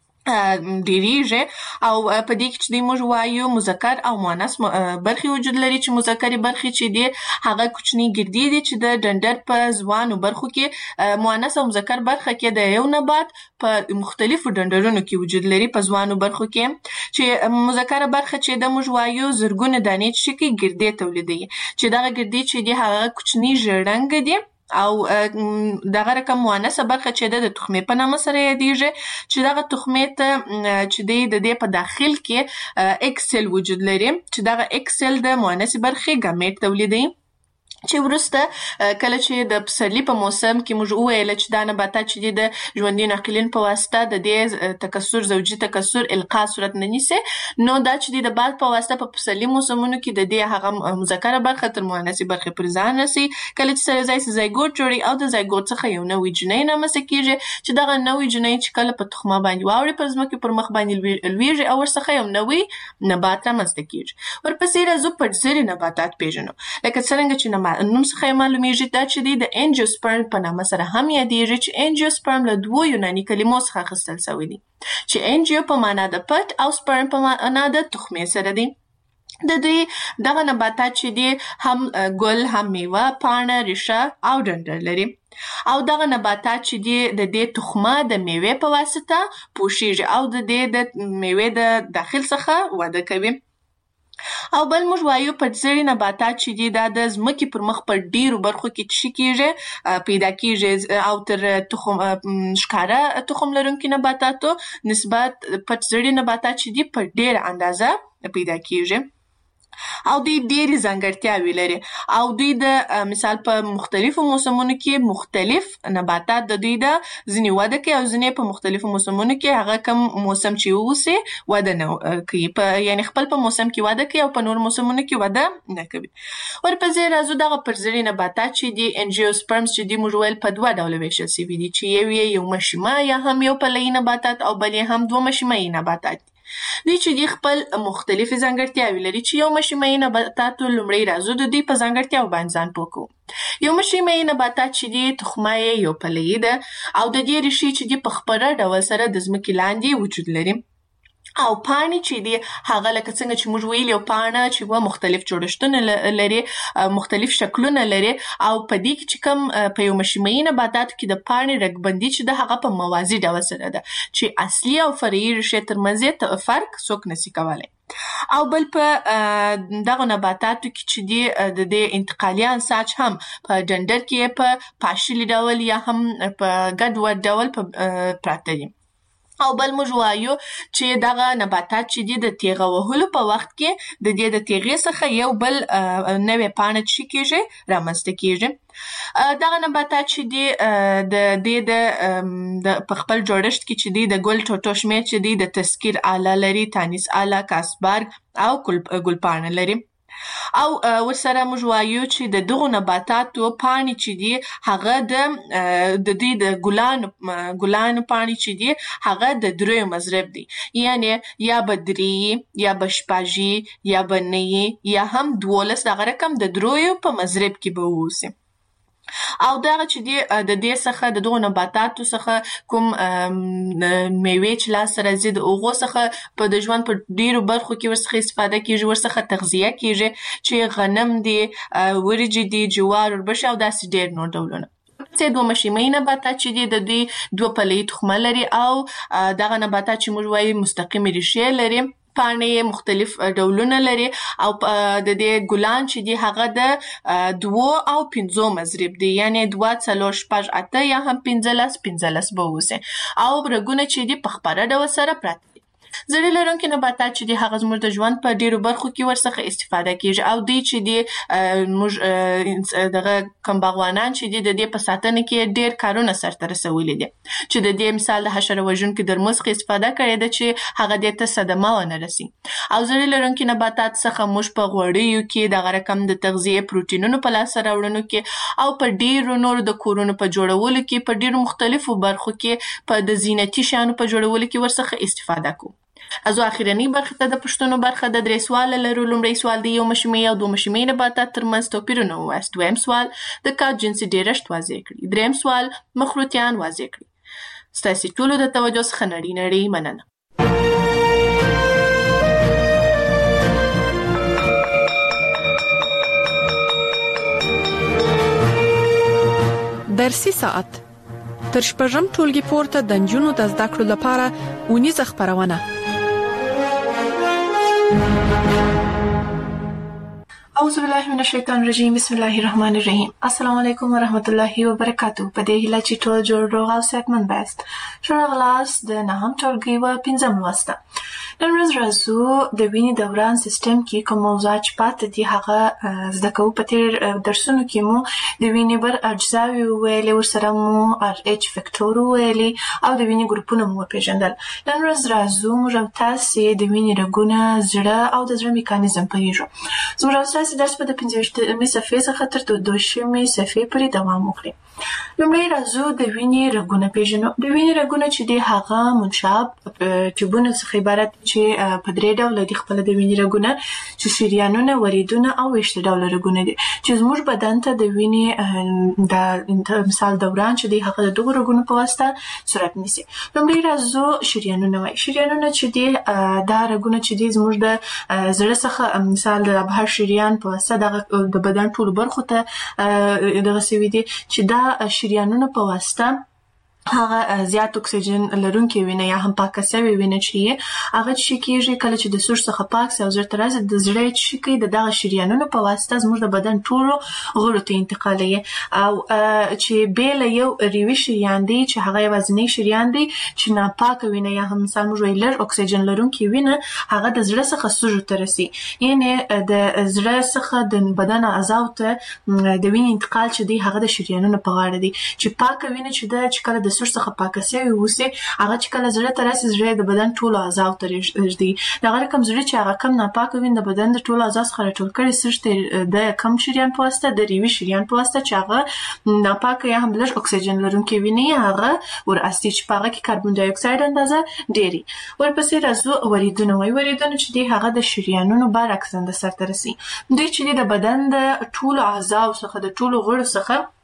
ډیریږي او په دې کې چې موږ وایو مذکر او مؤنث برخې وجود لري چې مذکرې برخې چې دي هغه کوچني ګردې دي چې د ډنډر په ځوانو برخو کې مؤنث او مذکر برخه کې د یو نبات په مختلفو ډنډرونو کې وجود لري. په ځوانو برخو کې چې مذکر برخه چې د موږ وایو زرګونه دانې چې کې ګردې تولیدوي چې دغه ګردې چې دي هغه کوچني ژړنګ دي او دغه رقم مؤنثه برخه چې د تخمې په نامه سره یادېږي چې دغه تخمې ته چې د دې په داخل کې اکسل وجود لري چې دغه اکسل د مؤنثه برخې ګامیټ تولیدوي چې ورسته کله چې د پسرلي په موسم کې موږ وویل چې دا نباتات چې د ژوندي ناقلین په واسطه د دې تکثر زوجي تکثر القا صورت نه نیسي نو دا چې د باد په واسطه په پسرلي موسمونو کې د دې هغه مذکره برخه تر مؤنثه برخه پر ځان رسي. کله چې سره ځای زایګوټ جوړي او د زایګوټ څخه یو نوې جنۍ رامنځته کیږي چې دغه نوې جنۍ چې کله په تخمه باندې واوړي پر ځمکه پر مخ باندې لویږي او ورڅخه یو نوې نبات رامنځته کیږي. ورپسې راځو پټزري نباتات پیژنو. لکه څنګه چې نوم څخه معلومیږي دا چې د انجیوسپرم په نامه سره هم یادېږي چې انجیوسپرم له دوو یوناني کلمو څخه اخیستل شوی دي چې انجیو په معنا د پټ او سپرم په معنا د تخمې سره دي. د دوی دغه نباتات چې دي هم ګل هم میوه پاڼه ریښه او ډنډر لري او دغه نباتات چې دي د دې تخمه د میوې په واسطه پوشیږي او د دې د میوې د داخل څخه وده کوي. او بل موږ وایو پټزري نباتات چې دي دا د ځمکې پر مخ په ډیرو برخو کې چې کیږي پیدا کیږي او تر تخم ښکاره تخم لرونکي نباتاتو نسبت پټزري نباتات چې دي په ډیره اندازه پیدا کیږي او دوی ډېرې ځانګړتیاوې لري او دوی د مثال په مختلفو موسمونو کې مختلف نباتات د دوی د ځینې وده کوي او ځینې په مختلفو موسمونو کې هغه کوم موسم چې ووسي وده نه کوي یعنی خپل په موسم کې وده کوي او په نور موسمونو کې وده نه کوي. ورپسې راځو دغه پټزري نباتات چې دي انجیوسپرمز چې دي موږ ویل په دوه ډوله ویشل شوي دي چې یو مشیمه یا هم یو پلوي نباتات او بل هم دوه مشیمه نباتات دي. دوی چې دي خپل مختلفې ځانګړتیاوې لري چې یو مشیمه نباتاتو لومړی راځو د دوی په ځانګړتیاو باندې ځان پوه کوو. یو مشیمه نباتات چې دي تخمه یو پلوي ده او د دې ریښې چې دي په خپره ډول سره د ځمکې لاندې وجود لري او پاڼې چې دی هغه لکه څنګه چې موږ ویل یو پاڼه چې و مختلف جوړښتونه لري مختلف شکلونه لري او په دې کې چې کوم په یو مشیمیي نباتاتو کې د پاڼې رګبندي چې د هغه په موازي ډول سره ده چې اصلي او فرعي ریښې ترمنځ فرق څوک نشي کولی او بل په دغه نباتاتو کې چې دی د دې انتقالي انساج هم په ډنډر کې په پاشلي ډول یا هم په ګډوډ ډول پراته دي او بل موږ وایو چې دغه نباتات چې دي د تیغه وهلو په وخت کې د دې د تیغې څخه یو بل نوې پاڼه چې کېږي رامنځته کېږي دغه نباتات چې دي د په خپل جوړښت کې چې دي د ګل ټوټو شمېر چې دي د تذکیر آله لري تانیس آله کاسبرګ او ګلپاڼه لري او ورسره موږ وایو چې د دغو نباتاتو پاڼې چې دي هغه د دې د ګلانو پاڼې چې دي هغه د دریو مضرب دي یعنی یا به درې یا به شپږ یا به نه یا هم 12 دغه رقم د دریو په مضرب کې به ووسي او دغه چې دی د دې څخه د دغو نباتاتو څخه کوم میوې چې لاس راځي د هغو څخه په د ژوند په ډیرو برخو کې ورڅخه استفاده کیږي ورڅخه تغذیه کیږي چې غنم دی وريجې دی جوار وربشې او داسې ډیر نور ډولونه دوه مشیمیي نباتات چې دي د دوی دوه پلې تخمه لري او دغه نباتات چې موږ وایو مستقیمې ریښې لري پاڼې مختلف ډولونه لري او د دې ګلان چې دي هغه د 2 او 5 مضرب دي یعنی 2 4 5 8 یا هم 15 به وسه او رګونه چې دي په خبره ډول سره پراته دي زړې لرونکي نباتات چې دي هغه زموږ د ژوند په ډیرو برخو کې ورڅخه استفاده کیږي او دوی چې دي موږ دغه کوم باغوانان چې دي د دې په ساتنه کې ډیر کارونه سرته رسولي دي چې د دې مثال د حشره وژونکو درمل څخه استفاده کړي ده چې هغه د ته صدمه ونه رسي او زړې لرونکي نباتات څخه موږ په غوړیو کې دغه رقم د تغذیه پروتینونو په لاس راوړنو کې او په ډیرو نور د کورونو په جوړولو کې په ډیرو مختلفو برخو کې په د زینتي شیانو په جوړولو کې ورڅخه استفاده کوو ازو اخیرنی برخه ته د پښتنو برخه د درې سوال لرو لومړی سوال دی یو مشیمیي او دوه مشیمیي نباتات ترمنځ توپیرونه وایست دویم سوال د کاج جنسي ډیرښت واضح کړئ دریم سوال مخروطیان واضح کړئ ستاسو ټولو د توجه څخه نړۍ مننه درسي ساعت تر شپږم ټولګي پورته د نجونو د زده کړو لپاره اونیزه خبرونه اعوذ بالله من الشیطان الرجیم بسم الله الرحمن الرحیم السلام علیکم ورحمت الله وبرکاتو په دې هیله چې ټول جوړ روغ او صحتمند یاست شورغلاس د نهم ټولګي و پنځم لوسته نن ورځ راځو د وینې دوران سیستم کې کوم موضوعات پاتې دي هغه زده کوو په تیر درسونو کې مو د وینې بر اجزاوي ویلې ورسره مو RH فاکټور ویلې او د وینې ګروپونه مو پیژندل نن ورځ راځو موږ تاسو د وینې رګونه زړه او د زړه میکانیزم پیژو زموږ تاسو درس په 15مې صفحې څخه تر 200مې صفحې پورې دوام وکړي لومړی راځو د وینې رګونه پیژنو د وینې رګونه چې د هغه منشاب ټیوبونو څخه عبارت چې په درې ډول دي خپل د وینې رګونه چې شریانونه وریدونه او ویشت ډول رګونه دي چې زموږ بدن ته د وینې د مثال دوران چې د هغه د دغه رګونو په واسطه صورت نیسي لومړی راځو شریانونه وای شریانونه چې د رګونه چې د زموږ د زړه څخه مثال د ابهار شریان په واسطه د بدن ټول برخو ته دغه سوي دي چې دا شریانونه په واسطه هغه زیات اکسیجن لرونکي وینه یا هم پاکه سوي وینه چې هغه چې کیږي کله چې د سور څخه پاک او زړه ته راځي د زړه چې کی دغه شریانونو په واسطه زموږ د بدن ټولو غړو ته انتقالي او چې بیل یو ریوي شریان دی چې هغه وزنی شریان دی چې ناپاکه وینه یا هم مثال موږ ویلر اکسیجن لرونکي وینه هغه د زړه څخه سوجو ته رسي یعنی د زړه څخه د بدن اعضاء ته د وینې انتقال چې دی هغه د شریانونو په غاړه دی چې پاکه وینه چې کله د سور څخه پاکه سوي وسي هغه چې کله زړه ته راسي زړه د بدن ټول اعضاء ته رسیدي دا رقم زړه چې هغه کم ناپاکه وینه د بدن د ټول اعضاء څخه ټول کړي سرته د کم شریان په واسطه د ریوي شریان په واسطه چې هغه ناپاکه یا هم لږ اکسیجن لرونکي وینه هغه ور استي چې هغه کې کاربن ډای اکساید اندازه ډېری ورپسې راځو وریدونه چې دی هغه د شریانونو برعکس اندازه سره رسي دوی چې د بدن د ټول اعضاء څخه د ټول غړو څخه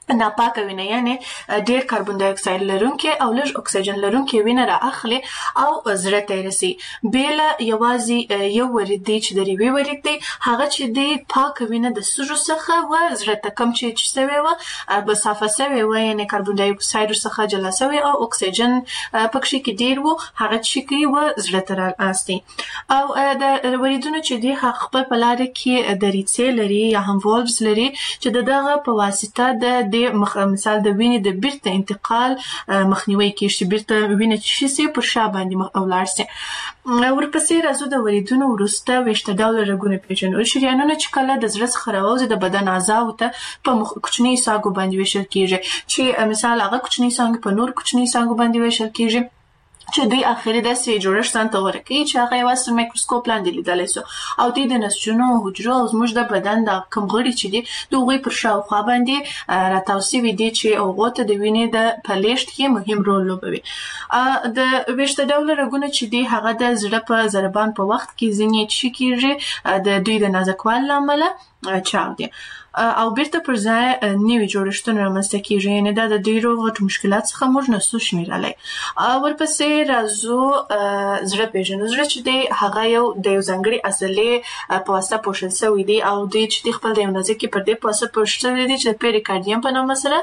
ناپاکه وینه یعنی ډیر کاربن ډای اکساید لرونکي او لږ اکسیجن لرونکي وینه را اخلي او زړه ته رسي بیل یوازې یو ورید دی چې د ریوي ورید دی هغه چې دی پاکه وینه د سږو څخه و زړه ته کم چې سوي و به صافه سوي و یعنی کاربن ډای اکساید څخه جلا سوي او اکسیجن پکې کې ډیر و هغه چې کوي و زړه ته راستي او د وریدونو چې دی خپل په لار کې دریڅې لري یا هم والفز لري چې دغه په واسطه د مثال د وینې د بیرته انتقال مخنیوي کیږي چې بیرته وینه چې شي پر شا باندې او لاړ شي ورپسې راځو د وریدونو وروسته ویشته ډول رګونه پیژنو شریانونه چې کله د زړه څخه راوځي د بدن اعضاو ته په کوچني ساګو باندې ویشل کیږي چې مثال هغه کوچني ساګ په نور کوچني ساګو باندې ویشل کیږي چې دوی اخري داسې جوړښت ته ورکوي چې هغه یوازې میکروسکوپ لاندې لیدلی سو او دوی د نسجونو حجرو او زموږ د بدن د کوم غړي چې دي د هغوی پر شاوخوا باندې راتاو سوي دي چې هغو ته د وینې د په لیږد کې مهم رول لوبوي د ویشته ډوله رګونه چې دي هغه د زړه په ضربان په وخت کې ځینې څه کیږي د دوی د نازکوالي له امله چاودي او بیرته پر ځای نوي جوړښتونه رامنځته کیږي یعنی دا د ډیرو غټو مشکلات څخه موږ نسو شمیرلی ورپسې راځو زړه پیژنو زړه چې دی هغه یو د یو ځانګړي عضلې په واسطه پوښل شوی دی او دوی چې خپل د یو نازکې پردې په واسطه پوښل شوی دی چې د پیریکارډیم په نامه سره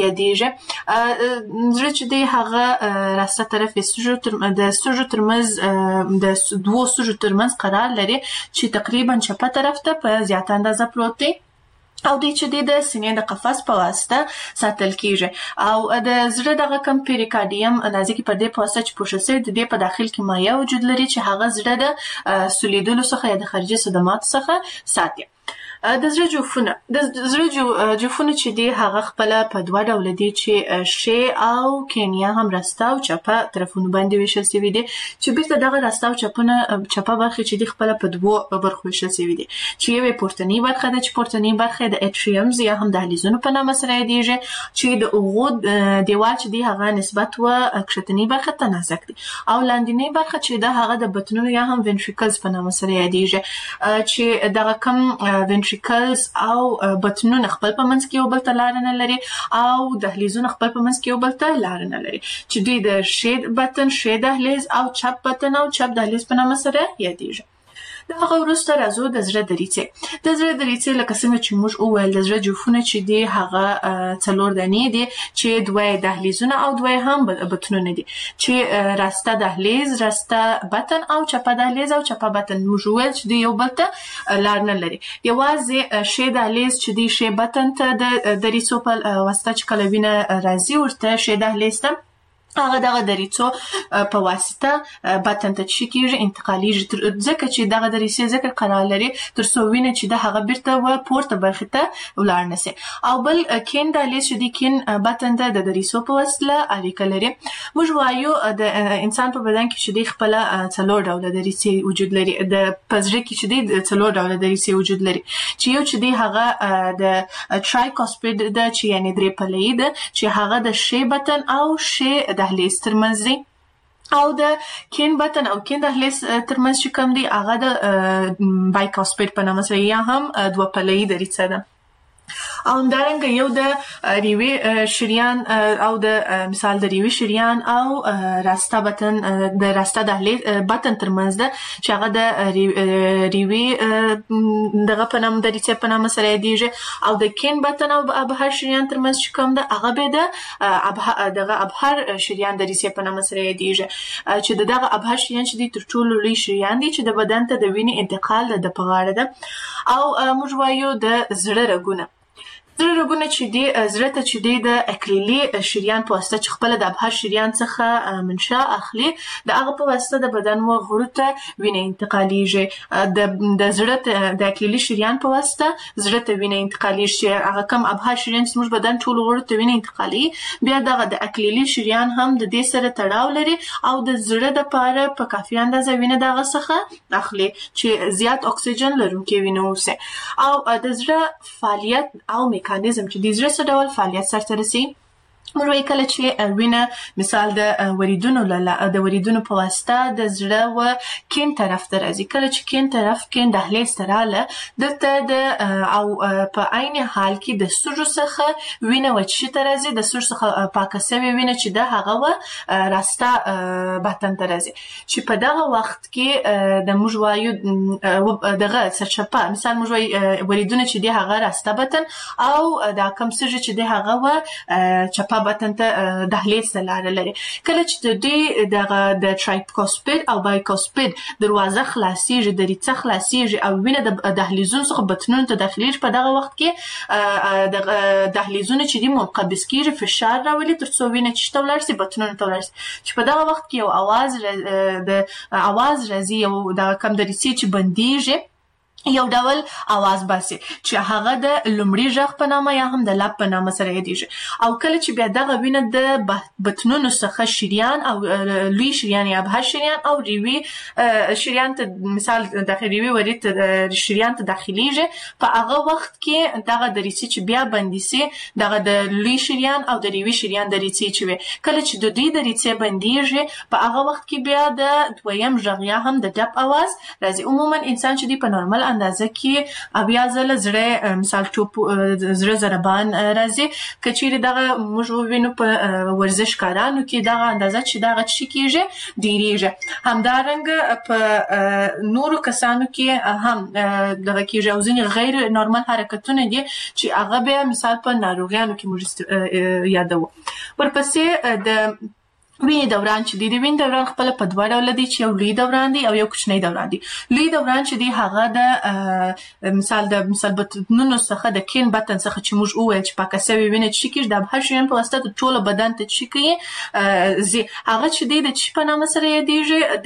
یادیږي زړه چې دی هغه راسته طرف د سږو ترمنځ د دوو سږو ترمنځ قرار لري چې تقریبا چپه طرف ته په زیاته اندازه پروت دی او دوی چې د سینې د قفس په واسطه ساتل کیږي او د زړه دغه کم پیریکارډیم نازکې پردې په واسطه چې پوښل شوی د دې په داخل کې مایع وجود لري چې هغه زړه د سولیدلو څخه یا د خارجي صدماتو څخه ساتي د زړه جوفونه چې دی هغه خپل په دوه ډول دي چې شی او کینیا هم راسته او چپه طرفونو باندې ویشل شوی دي چې بیرته دغه راسته او چپه برخه چې دی خپل په دوه برخو ویشل شوی دي چې یوه پورتنی برخه ده چې پورتنی برخه د اټریومز یا هم دهلیزونو په نامه سره یادیږي چې د اوغو دیوال چې دی هغه نسبت و کښتنی برخه ته نازک دي او لاندینی برخه چې ده هغه د بطنونو یا هم وینټریکلز په نامه سره یادیږي چې دغه کم وینټریکلز او بطنونه خپل په منځ کې یو بل ته لار نه لري او دهلیزونه خپل په منځ کې یو بل ته لار نه لري چې دوی د شید بطن شید دهلیز او چپ بطن او چپ دهلیز په نامه سره یادیږي د هغه وروسته راځو د زړه دریڅې د زړه دریڅې لکه څنګه چې موږ وویل د زړه جوفونه چې دي هغه څلور دانې دي چې دوه دهلیزونه او دوه هم بطنونه دي چې راسته دهلیز راسته بطن او چپه دهلیز او چپه بطن موږ وویل چې دوی یو بل ته لار نه لري یوازې شی دهلیز چې دی شی بطن ته د دریڅو په واسطه چې کله وینه راځي ورته شی دهلیز ته هغه دغه دریڅو په واسطه بطن ته چې کیږي انتقالیږي ځکه چې دغه دریڅې ځکه قرار لري تر څو وینه چې د هغه بیرته و پورته برخه ته ولاړ نشي او بل کین دهلیز چې دی کین بطن ته د دریڅو په واسطه اړیکه لري موږ وایو د انسان په بدن کې چې دی خپل څلور ډوله دریڅې وجود لري د پزړه کې چې دی څلور ډوله دریڅې وجود لري چې یو چې دی هغه د ټرایکوسپید د چې یعنی درې پلې ده چې هغه د شی بطن او شی دهلیز ترمنځ دی او د کین بطن او کین دهلیز ترمنځ چې کوم دی هغه د بایکوسپید په نامه سره یا هم دوه پلې دریڅه ده او همدارنګه یو د ریوي شریان او د مثال د ریوي شریان او راسته بطن د راسته دهلیز بطن ترمنځ ده چې هغه د ریوي دغه په نامه دریڅې په نامه سره یادیږي او د کین بطن او ابهر شریان ترمنځ چې کوم ده هغه به د دغه ابهر شریان دریڅې په نامه سره یادیږي چې دغه ابهر شریان چې د تر ټولو لوی شریان دي چې د بدن ته د وینې انتقال د په غاړه ده او موږ وایو د زړه رګونه زړه رګونه چې دی زړه ته چې دی د اکلیلي شریان په واسطه چې خپل د ابهر شریان څخه منشأ اخلي د هغه په واسطه د بدن و غړو ته وینه انتقالیږي د زړه د اکلیلي شریان په واسطه زړه ته وینه انتقالیږي چې هغه کم ابهر شریان چې موږ بدن ټول غړو ته وینه انتقالي بیا دغه د اکلیلي شریان هم د دې سره تړاو لري او د زړه د پاره په کافي اندازه وینه دغه څخه اخلي چې زیات اکسیجن لرونکي وینه اوسه او د زړه فعالیت او میکانیزم چې د زړه څه ډول فعالیت سره رسي موږ وایي کله چې وینه مثال د وریدونو په واسطه د زړه و کیڼ طرف ته راځي. کله چې کیڼ دهلیز ته راله دلته او په عین حال کې د سږو څخه وینه وچې ته راځي، د سږو څخه پاکه سوې وینه چې د هغه و راسته بطن ته راځي، چې په دغه وخت کې د موږ وایو دغه سرچپه مثال موږ وایي وریدونه چې دی هغه راسته بطن او دا کم سږي چې دی هغه و چپه بطن ته دهلیز ته لاره لري. کله چې د دې د ټرایکوسپید او بایکوسپید دروازه خلاصيږي، د ریڅه خلاصيږي او وینه د دهلیزونو څخه بطنونو ته داخليږي، په دغه وخت کې د دهلیزونو چې دي منقبض کیږي، فشار راولي ترڅو وینه چې تولر سي بطنونو تولر سي، چې په دغه وخت کې یو اواز راځي، یو د کم د ریڅې چې بنديږي یو ډول आवाज باسي چې هغه د لومړي ژغ په نامه یا هم د لب په نامه سره یادېږي. او کله چې بیا دغه وینه د بطنونو څخه شریان او لوی شریان یا بهر شریان او ریوي شریان ته مثال داخلي ورید شریان ته داخليږي، په هغه وخت کې دغه د ریڅې چې بیا بندي سي، دغه د لوی شریان او د ریوي شریان د ریڅې چې وي کله چې د دې د ریڅې بنديږي، په هغه وخت کې بیا د دویم ژغ یا هم د ډب आवाज راځي. عموما انسان چې دی په نورمال اندازه کې بیا ځله زړه مثال زړه ضربان راځي، کچېرې دغه موږ وینو په ورزش کارانو کې دغه اندازه چې دغه چی کېږي ډیریږي. همدارنګه په نورو کسانو کې هم دغه کېږي او ځینې غیر نورمال حرکتونه دي چې هغه بیا مثال په ناروغیانو کې موږ یادوو. ورپسې د وینې دوران چې دی، د وینې دوران خپل په دوه ډوله دی، چې یو لوی دوران دی او یو کوچنی دوران دی. لوی دوران چې دی هغه د مثال بطنونو څخه د کیڼ بطن څخه چې موږ وویل چې پاکه سوې وینه چې کېږي د بهر شریان په واسطه د ټول بدن ته چې کوي زی هغه چې دی د چی په نامه سره یادېږي،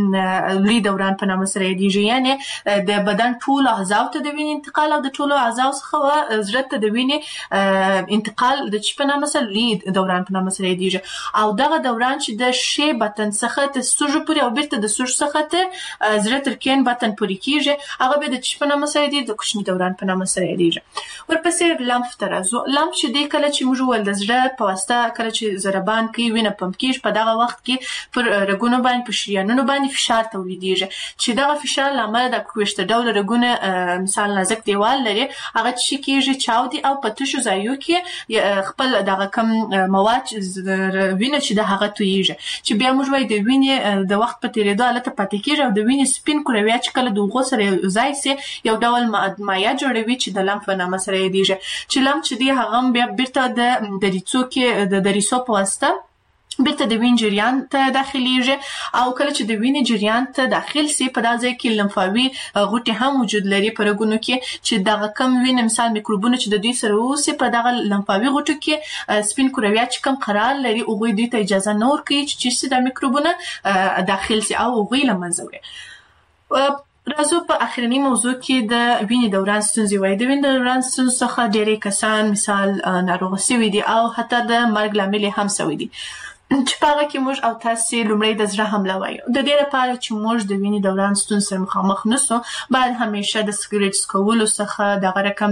د لوی دوران په نامه سره یادېږي، یعنی د بدن ټول اعضاء ته د وینې انتقال او د ټول اعضاء څخه زړه ته د وینې انتقال د چی په نامه سره لوی دوران په نامه سره یادېږي. او دغه دوران چې د شی بطن څخه تر سږو پورې او بیرته د سږو څخه تر زړه تر کیڼ بطن پورې کیږي، هغه به د چی په نامه سره دی د کوچني دوران په نامه سره یادېږي. ورپسې لمف ته راځو. لمف چې دی کله چې موږ ول د زړه په واسطه کله چې ضربان کوي وینه پمپ کیږي، په دغه وخت کې پر رګونو باندې په شریانونو باندې فشار تولیدېږي، چې دغه فشار لامل د کوښت ډول رګونه مثال نازک دیوال لري، هغه چې کیږي چاودي او په تشو ځایو کې خپل دغه کم مواد وینه چې د هغه چې بیا موږ وایي د وینې د وخت په تیریدو حالت پاتې کېږي او د وینې سپین کرویه چې کله د هغو سره ځای سي یو ډول مایع جوړوي چې د لمف په نامه سره یادېږي، چې لمف چې دی هغه بیا بیرته د ریڅو کې د ریڅو په واسطه بیرته د وینې جریان ته داخليږي. او کله چې د وینې جریان ته داخل سي په دغه ځای کې لمفاوي غوټې هم وجود لري په رګونو کې، چې دغه کم وینه مثال میکروبونه چې د دوی سره اوسي په دغه لمفاوي غوټو کې سپین کرویه چې کم قرار لري هغوی دوی ته اجازه نه ورکوي چې د میکروبونه داخل سي او هغوی له منځه وړي. راځو په اخرنی موضوع کې د وینې دوران ستونزې وایي. د وینې دوران ستونزو څخه ډېری کسان مثال ناروغ شوي دي او حتی د مرګ لامل هم شوي دي، چې په هغه کې موږ او تاسې لومړی د زړه حمله وایو. د دې لپاره چې موږ د وینې دوران ستونزې سره مخامخ نسو، باید همیشه د سګریټ څکولو څخه، دغه رقم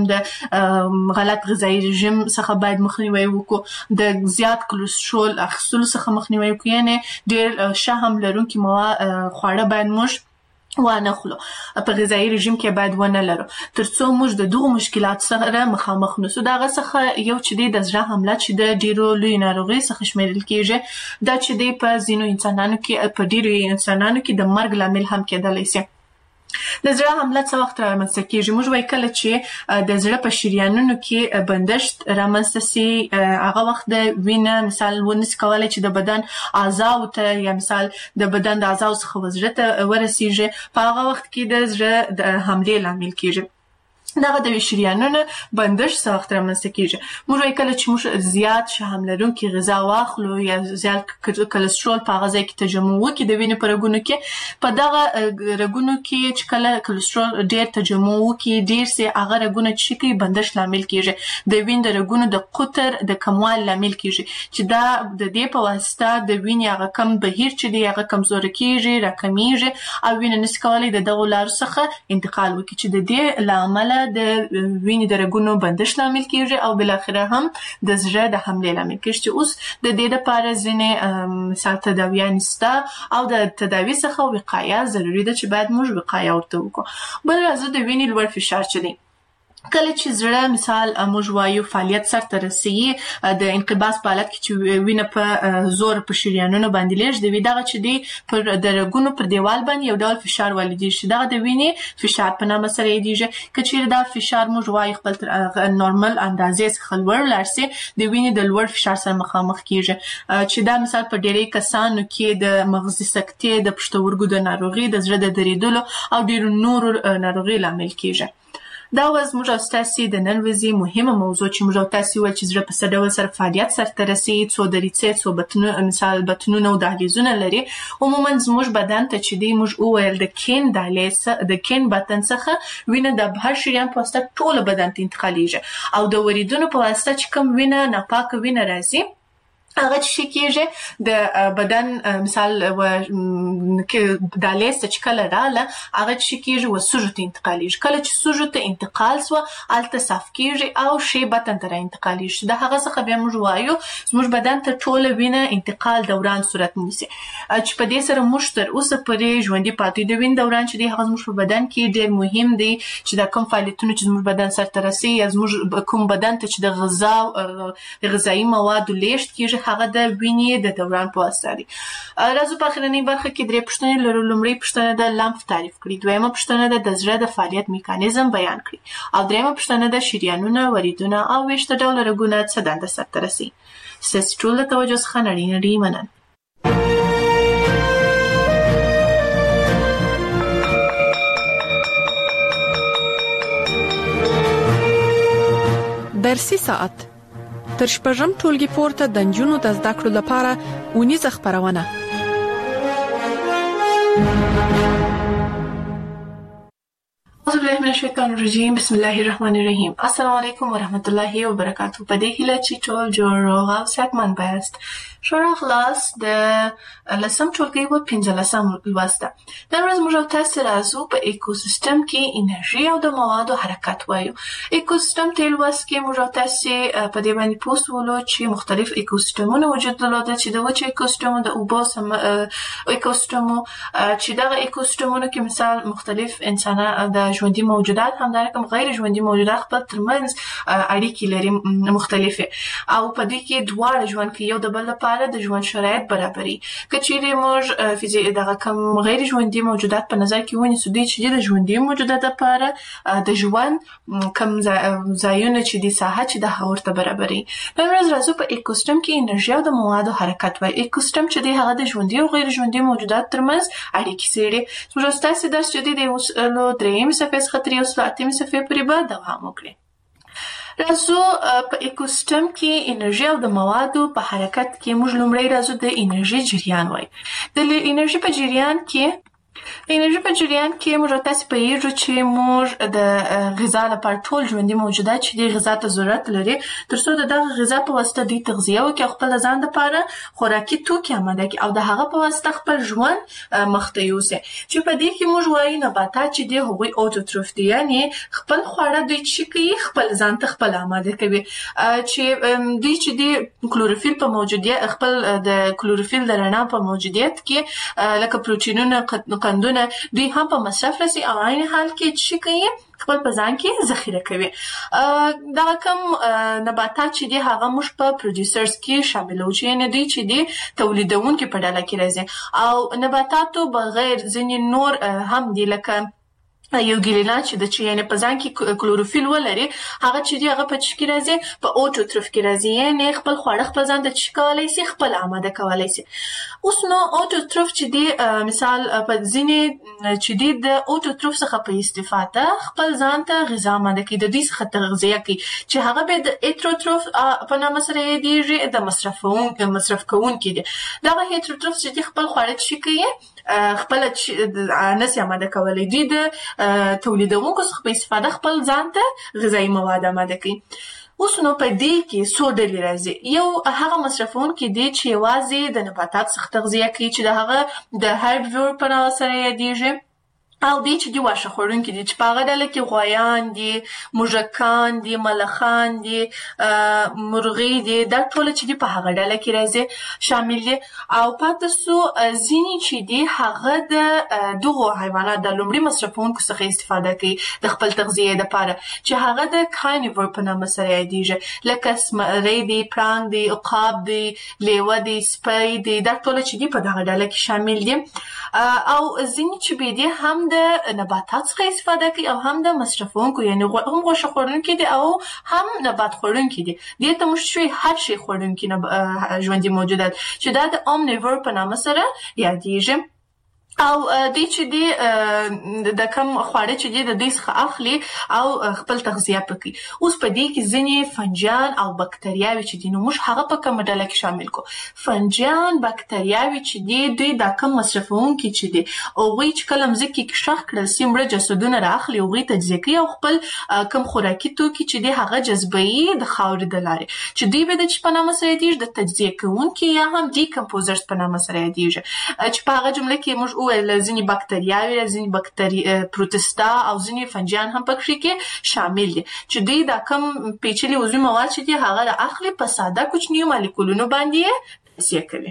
د غلط غذایي رژیم څخه باید مخنیوی وکړو، د زیات کلسترول اخیستلو څخه مخنیوی وکړو، یعنی ډېر شحم لرونکي خواړه باید موږ وانه خلو، په غذایي رژیم کې باید ونه لرو ترڅو موږ د دغو مشکلات سره مخامخ نسو. دغه څخه یو چې دی د زړه حمله چې د ډیرو لوی ناروغۍ څخه شمیرل کېږي، دا چې دی په ځینو انسانانو کې په ډیرو انسانانو کې د مرګ لامل هم کېدلی شي. د زړه حمله څه وخت رامنځته کېږي؟ موږ وایي کله چې د زړه په شریانونو کې بندښت رامنځته سي، هغه وخت د وینه مثال ونسي کولی چې د بدن اعضاو ته یا مثال د بدن د اعضاو څخه زړه ته ورسیږي، په هغه وخت کې د زړه د حملې لامل کېږي. دغه د شریانونو بندښت څه وخت رامنځته کېږي؟ موږ وایي کله چې موږ زیات شحم لرونکي غذا واخلو یا زیات کلسترول په هغه ځای کې تجمع وکړي د وینې په رګونو کې، په دغه رګونو کې چې کله کلسترول ډېر تجمع وکړي ډېر سي، هغه رګونه چې کوي بندښت لامل کېږي، د وینې د رګونو د قطر د کموالي لامل کېږي، چې دا د دې په واسطه د وینې هغه کم بهیر چې دی هغه کمزوری کېږي، راکمیږي او وینه نشي کولی د دغو لارو څخه انتقال وکړي، چې د دې له امله د وینې د رګونو بندش لامل کیږي او بل اخر هم د زړه د حملې لامل کیږي چې اوس د دې لپاره ځینې مثال تداویان شته او د تداوی څخه وقایه ضروری ده چې باید موږ وقایه ورته وکړو. بل راځي د وینې لوړ فشار چې دی کله چې زړه مثال موږ وایو فعالیت سرته رسیږي د انقباض په حالت کې چې وینه په زور په شریانونو باندې لېږدوي دغه چې دی پر د رګونو پر دیوال باندې یو ډول فشار والیدېږي چې دغه د وینې فشار په نامه سره یادېږي. که چیرې دا فشار موږ وایو خپل نورمال اندازې څخه لوړ لاړ سي د وینې د لوړ فشار سره مخامخ کیږي چې دا مثال په ډېری کسانو کې د مغزي سکتې د پښتورګو د ناروغي د زړه د دریدلو او ډېرو نورو ناروغي لامل کیږي. دا زموږ او ستاسې د نن ورځې مهمه موضوع چې موږ او تاسې وویل چې زړه په څه ډول سره فعالیت سرته رسوي څو دریڅې څو مثال بطنونه او دهلیزونه لري. عموما زموږ بدن ته چې دی موږ وویل د کین بطن څخه وینه د بهر شریان په واسطه ټول بدن ته انتقالیږي او د وریدونو په واسطه چې کوم وینه ناپاکه وینه راځي هغه چې کېږي د بدن مثال کې دالیس چې کله رااله هغه چې کېږي وسوجو ته انتقالیږي. کله چې سوجو ته انتقال سو الته صاف کېږي او شی بدن ته انتقالیږي. د هغه څخه بیا موږ وایو زموږ بدن ته ټول وینه انتقال دوران صورت نیسي چې په دې سره موږ تر اوسه پورې ژوندۍ پاتې د وین دوران چې دی هغه زموږ په بدن کې ډېر مهم دی چې دا کوم فعالیتونه چې زموږ بدن سره رسي یا زموږ کوم بدن ته چې د غذایی موادو لیږد کېږي هغه د وینې د دوران په واسطه دی. راځو په اخرنۍ برخه کې درې پوښتنې لرو. لومړی پوښتنه د لمف تعریف کړي، دویمه پوښتنه د زړه د فعالیت میکانیزم بیان کړي او دریمه پوښتنه د شریانونه، وریدونه او ویښته ډوله رګونه څه دنده سرته رسوي. ستاسو ټول د توجه څخه نړۍ مننه. درسي ساعت تر شپږم ټولګي پورته د نجونو د زده کړو لپاره اونیزه خبرونه. أعوذ بالله من الشيطان الرجيم بسم الله الرحمن الرحيم. السلام عليكم ورحمة الله وبركاته. په دې هیله چې ټول جوړ او صحتمند یاست. شورا خلاص د لسم ټولګي و 15 لوست ده. نن ورځ موږ تاسو راځو په ایکوسیستم کې انرژي او د موادو حرکت وایو. ایکوسیستم ته لوست کې موږ تاسو په دې باندې پوښتولو چې مختلف ایکوسیستمونه وجود درلوده چې د وچه ایکوسیستم د اوبو سم ایکوسیستم چې دا ایکوسیستمونه کې مثال مختلف انسانان د ژوندۍ موجودات همدارنګه غیر ژوندۍ موجودات خپل ترمنځ اړیکې لري مختلفه او په دې کې دواړه ژوند کې یو د بل لپاره د ژوند شرایط برابري. کچېرې موږ فزیک دغه کوم غیر ژوندۍ موجودات په نظر کې ونیسو چې د ژوندۍ موجودات لپاره د ژوند کوم ځایونه چې د ساحه چې د هورته برابري. نن ورځ راځو په ایکوسیستم کې انرژي او د موادو حرکت وایي. ایکوسیستم چې د هغه د ژوندۍ او غیر ژوندۍ موجودات ترمنځ اړیکې څېړي. موږ تاسو درس چې د وسلو درېیم صفحې څخه تر 8 صفحې پورې به دوام وکړي. راځو په ایکوسیستم کې انرژي او د موادو په حرکت کې موږ لومړی راځو د انرژي جریان وایي. د انرژي په جریان کې موږ تاسو په یوه چې موږ د غذا لپاره ټول ژوندۍ موجودات چې د غذا ته ضرورت لري ترڅو د دغه غذا په واسطه د تغذیه او خپل ځان لپاره خوراکي توکي آماده کړي او د هغه په واسطه خپل ژوند مخته یوسي. چې په دې کې موږ وایو نباتات چې د هغوی اوټوټروف دي یعنی خپل خواړه دوی چې کوي خپل ځان ته خپل آماده کوي چې دوی چې د کلوروفیل په موجودیت خپل د کلوروفیل د رڼا په موجودیت کې لکه پروتینونه قندونه دوی هم په مصرف رسي او عین حال کې چې کوي خپل په ځان کې ذخیره کوي. دا کوم نباتات چې دي هغه موږ په پروډوسرز کې شاملو چې نه دي چې دي تولیدونکو په ډله کې راځي او نباتاتو بغیر ځینې نور هم دي لکه یو ګیلینا چې د یعنی په ځان کې کلوروفیل ولري هغه چې دی هغه په چکی راځي په اوټوټروف کې راځي یعنی خپل خواړه خپل ځان ته چکولای شي خپل آماده کولای شي. اوس نو اوټوټروف چې دی مثال په ځینې چې دی د اوټوټروف څخه په استفاده خپل ځان ته غذا آماده کوي د دې څخه تغذیه کوي چې هغه به د هیټروټروف په نامه سره یادېږي د مصرف کوونکي دی. دا هیټروټروف چې خپل خواړه چکی خپل نسي آماده کولای دي د تولیدونکو څخه په استفاده خپل ځان ته غذایی مواد آماده کوي. اوس نو په دې کې څو ډلې راځي. یو هغه مصرفونکي دي چې یوازې د نباتات څخه تغذیه کوي چې د هغه د هربیور په نامه سره یادېږي او دې چې دی واښه خوړونکي دي چې په هغه ډله کې غویان دي، موږکان دي، ملخان دي، مرغۍ دي، دا ټول چې دی په هغه ډله کې راځي شامل دي. او پاتې سو ځینې چې دی هغه د دغو حیوانات د لومړي مصرفونکو څخه استفاده کوي د خپل تغذیې لپاره چې هغه د کارنیور په نامه سره یادیږي، لکه زمری دی، پړانګ دی، عقاب دی، لیوه دی، سپی دی، دا ټول چې دی په دغه ډله کې شامل دي. او ځینې چې به دی هم د نباتات څخه استفاده کوي او هم د مصرفونکو، یعنی هم غوښه خوړونکي دي او هم نبات خوړونکي دي. دې ته موږ شوي هر شي خوړونکي ژوندي موجودات چې دا د اومنیور په نامه سره یادیږي. او دې چې دی د کم خواړه چې دی د دې څخه اخلي او خپل تغذیه پکې. اوس په دې کې ځینې فنجان او بکتریاوي چې دي، نو موږ هغه په کومه ډله کې شامل کو. فنجان، بکتریاوي چې دي دوی دا کم مصرفونکي چې دي هغوی چې کله مځکې کې ښخ کړل سي مړه جسدونه رااخلي، هغوی تجزیه کوي او خپل کم خوراکي توکي چې دي هغه جذبوي د خاورې د لارې، چې دوی به د چې په نامه سره یادیږي د تجزیه کوونکي یا هم ډیکمپوزرز په نامه سره یادیږي. چې په هغه جمله کې موږ ځینې بکتریاوي، ځینې پروتستا او ځینې فنجان هم پکې کې شامل دي چې دوی دا کم پیچلي عضوي مواد چې دي هغه رااخلي په ساده کوچنیو مالیکولونو باندې تجزیه کوي.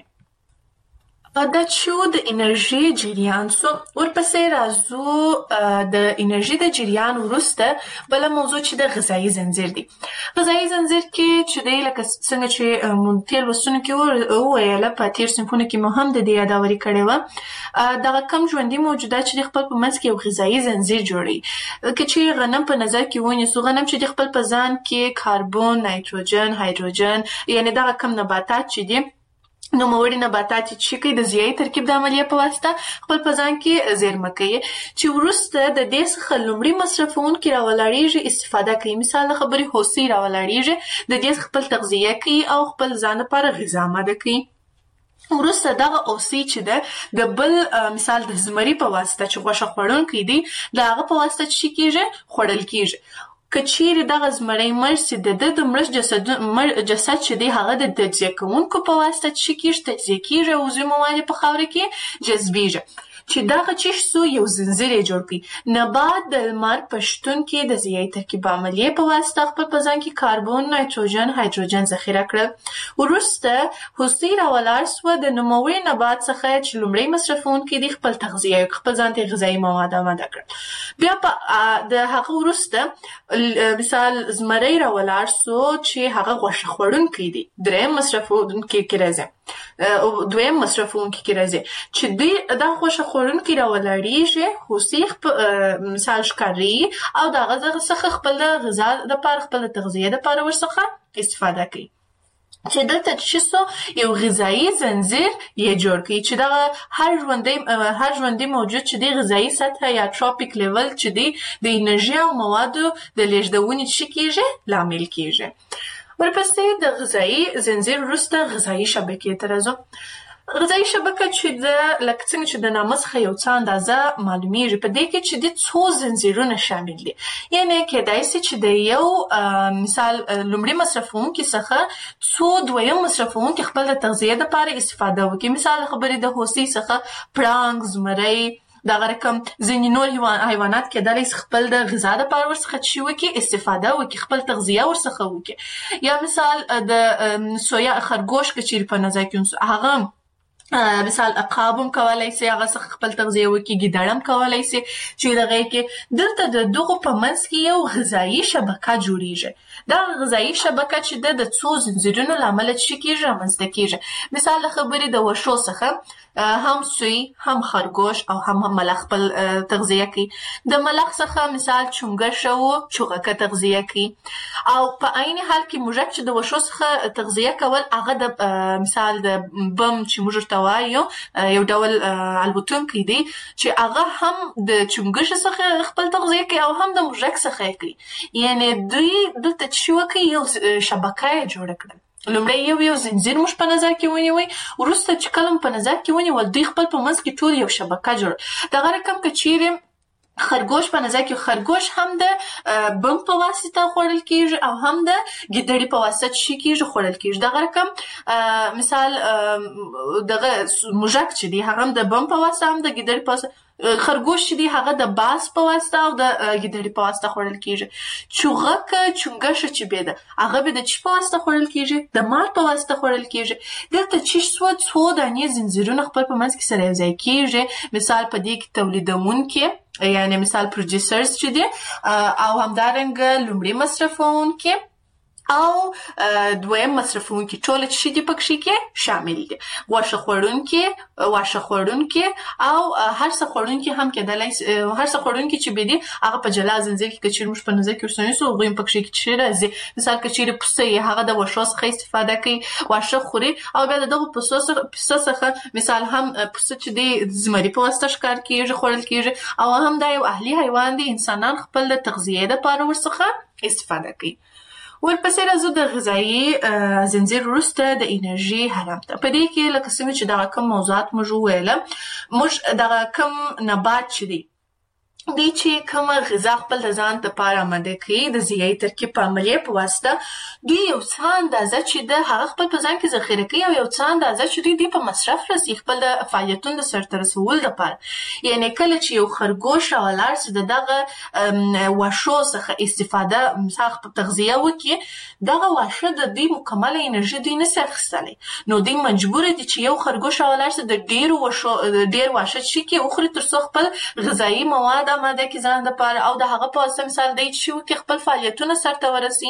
دا چې د انرژي جریان سو ورپسې راځو د انرژي د جریان وروسته بل موضوع چې د غذایی زنجیر دی. غذایی زنجیر کې چې دی لکه څنګه چې مونږ تیر لوستونو کې وویل په تیر صنفونو کې مو هم د دې یاداوري کړې وه، دغه کم ژوندي موجودات چې خپل په منځ کې یو غذایی زنجیر جوړوي. که چې غنم په نظر کې ونیسو، غنم چې خپل په ځان کې کاربن، نایتروجن، هایدروجن، یعنی دغه کم نباتات چې دي نوموړي نباتات چې کوي د ضیایي ترکیب د عملیې په واسطه خپل په ځان کې زیرمه کوي، چې وروسته د دې څخه لومړي مصرفونکي راولاړېږي استفاده کوي. مثال د خبرې هوسۍ راولاړېږي، د دې خپل تغذیه کوي او خپل ځان لپاره غذا آماده کوي. وروسته دغه اوسۍ چې ده د بل مثال د زمري په واسطه چې غوښه خوړونکی دی د هغه په واسطه چې کېږي خوړل کېږي. که چیرې دغه زمری مړ سي د ده د مړ جسد چې دی هغه د تجزیه کوونکو په واسطه چې کېږي تجزیه کېږي او عضوي مواد په خاوره کې جذبېږي، چې دغه چیش سو یو زنځیر یې جوړ کړي. نبات د لمر په شتون کې د ضیایي ترکیب عملیې په واسطه خپل په ځان کې کاربن، نایتروجن، هایدروجن ذخیره کړل. وروسته هوسۍ راولاړ سوه د نوموړي نبات څخه چې لومړی مصرفونکي دي خپل تغذیه خپل ځان ته غذایي مواد آماده کړل. بیا د هغه وروسته مثال زمری راولاړ سو چې هغه غوښه خوړونکی دی، دویم مصرفونکي کې راځي چې دوی دا غوښه خوړونکي راولاړېږي، هوسۍ مثال ښکاري او د هغه څخه خپل د غذا لپاره خپل تغذیه لپاره ورڅخه استفاده کوي. چې دلته چې سو یو غذایی زنجیر یې جوړ کړي چې دغه هر ژوندی موجود چې دی غذایی سطح یا تروپیک لیول چې دی د انرژي او موادو د لیږدونې چې کېږي لامل کېږي. ورپسې د غذایی زنجیر وروسته غذایی شبکې ته راځو. غذایی شبکه چې لکه څنګه چې د نامه څخه یو څه اندازه معلومیږي، په دې کې چې د څو زنجیرونه شامل دي. یعنی کېدای سي چې د یو مثال لومړي مصرفونکي څخه څو دویم مصرفونکي خپل د تغذیې لپاره استفاده وکړي. مثال خبرې د هوسۍ څخه پړانګ، زمری، دغه رقم ځینې نور حیوانات کېدلی سي خپل د غذا لپاره ورڅخه چې وکړي استفاده وکړي، خپل تغذیه ورڅخه وکړي. یا مثال د سویا خرګوش که چیرې په نظر کې هغه مثال عقاب هم کولای سي هغه څخه خپل تغذیه وکړي، ګیدړ هم کولای سي چې دغه کې دلته د دغو په منځ کې یو غذایی شبکه جوړیږي. دا غذایی شبکه چې د څو زنجیرونو له امله چې کېږي رامنځته کېږي. مثال خبرې د وښو څخه هم سوی، هم خرګوش او هم ملخ خپل تغذیه کوي. د ملخ څخه مثال چونګښ او چوغکه تغذیه کوي. او په عین حال کې موږک چې د وښو څخه تغذیه کول هغه د مثال د بم چې موږ ورته وایو یو ډول الوتونکی دی چې هغه هم د چونګښ څخه خپل تغذیه کوي او هم د موږک څخه کوي. یعنی دوی دلته چې وکړي یو شبکه یې جوړه کړه. لومړی یو زنجیر موږ په نظر کې ونیوی، وروسته چې کله په نظر کې ونیول دوی خپل په منځ کې ټول یو شبکه جوړ. دغه رقم که چیرې خرګوش په نظر کې خرګوش هم د بم په واسطه خوړل کېږي او هم د ګیدړې په واسطه چې کېږي خوړل کېږي. دغه رقم مثال دغه موږک چې دی هغه هم د بم په واسطه هم د ګیدړې په واسطه خرګوش چې دی هغه د باز په واسطه او د ګیدړې په واسطه خوړل کیږي. چوغکه چونګشه چې به ده هغه به د چی په واسطه خوړل کیږي؟ د مار په واسطه خوړل کیږي. دلته چې څو دانې زنجیرونه خپل په منځ کې سره یو ځای کیږي. مثال په دې کې تولیدونکي یعنی مثال پروډوسرز چې دي او همدارنګه لومړی مصرفونکي او دویم مصرفونکي ټول چې دي پکې کې شامل دي. واښه خوړونکي او هر څه خوړونکي هم کېدلای هر څه خوړونکي چې به دي هغه په جلا زنځیر کې کچیر موږ په نظر کې ورسونی سو غویم پکې کې راځي. مثال کچیر پسې هغه د واښو څخه استفاده کوي واښه خوري او بیا دغه پسه څخه مثال هم پسه چې دي زمري په واسطه ښکار کیږي خوړل کیږي او هم دا یو اهلي حیوان دی. انسانان خپل د تغذیه لپاره ورڅخه استفاده کوي. ورپسې راځو د غذایی زنجیر وروسته د انرژي هرم ته. په دې کې لکه څنګه چې دا کوم موضوعات موږ ویل موږ دا کوم نبات چې دی دی چې کوم غذا خپل د ځان لپاره آماده کوي د غذایی ترکیب په عملیه په واسطه دوی یو څه اندازه چې د هغه خپل په ځان کې ذخیره کوي او یو څه اندازه چې دوی په مصرف رسي خپل د فعالیتونو د سرته رسولو لپاره. یعنی کله چې یو خرګوش او لارس دغه واښو څخه استفاده مثال په تغذیه وکړي دغه واښه د دې مکمله انرژي دوی نشي اخیستلی نو دوی مجبور دي چې یو خرګوش او لارس د ډیر واښه چې کې وخوري ترڅو خپل غذایی مواد آماده کی ځان د پاره او د هغه په واسطه مثال دی چې کې خپل فعالیتونه سرته ورسي.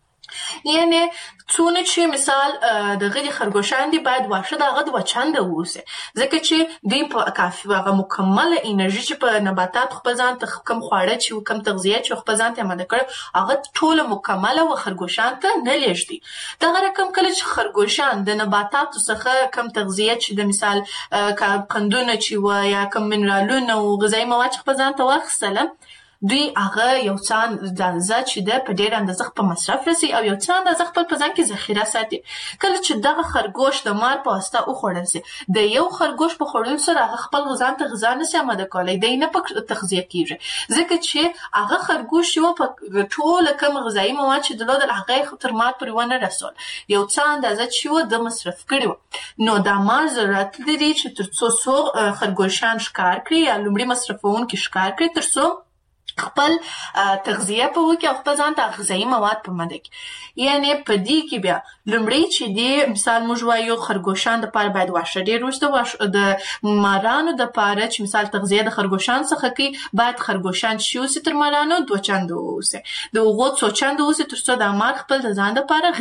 یعنی څونه چې مثال د غړي خرګوشان دي باید واښه دغه د وچانده ووسي ځکه چې دوی په کافي هغه مکمله انرژي چې په نباتات خپل ځان ته کم خواړه چې کم تغذیه چې خپل ځان ته آماده کړي هغه ټوله مکمله و خرګوشان ته نه لېږدي. دغه رقم کله چې خرګوشان د نباتاتو څخه کم تغذیه چې د مثال قندونه چې و یا کم منرالونه او غذایی مواد خپل ځان ته واخیستل دوی هغه یو څه اندازه چې د په ډېر اندازه په مصرف رسي او یو څه اندازه خپل په ځان کې ذخیره ساتي. کله چې دغه خرګوش د مار په واسطه وخوړل شي د یو خرګوش په خوړلو سره هغه خپل غذا نشي آماده کولی دی نه په تغذیه کیږي ځکه چې هغه خرګوش یو په ټوله کم غذایی مواد چې درلودل هغه تر مار پورې ونه رسول یو څه اندازه چې د مصرف کړي نو دا مار ضرورت لري چې ترڅو خرګوشان ښکار کړي یا لومړي مصرفونکي ښکار کړي ترڅو خپل تغذیه په وکي او خپل ځان ته غذایی مواد په مده کې. یعنی په دې کې بیا لومړی چې دی مثال موږ وایو خرګوشان د پاره باید واښه ډیر وشته د مارانو د پاره چې مثال تغذیه د خرګوشان څخه کوي باید خرګوشان شي تر مارانو دوه چنده اوسه د وغو څو چنده اوسه ترڅو د مار خپل ځان د پاره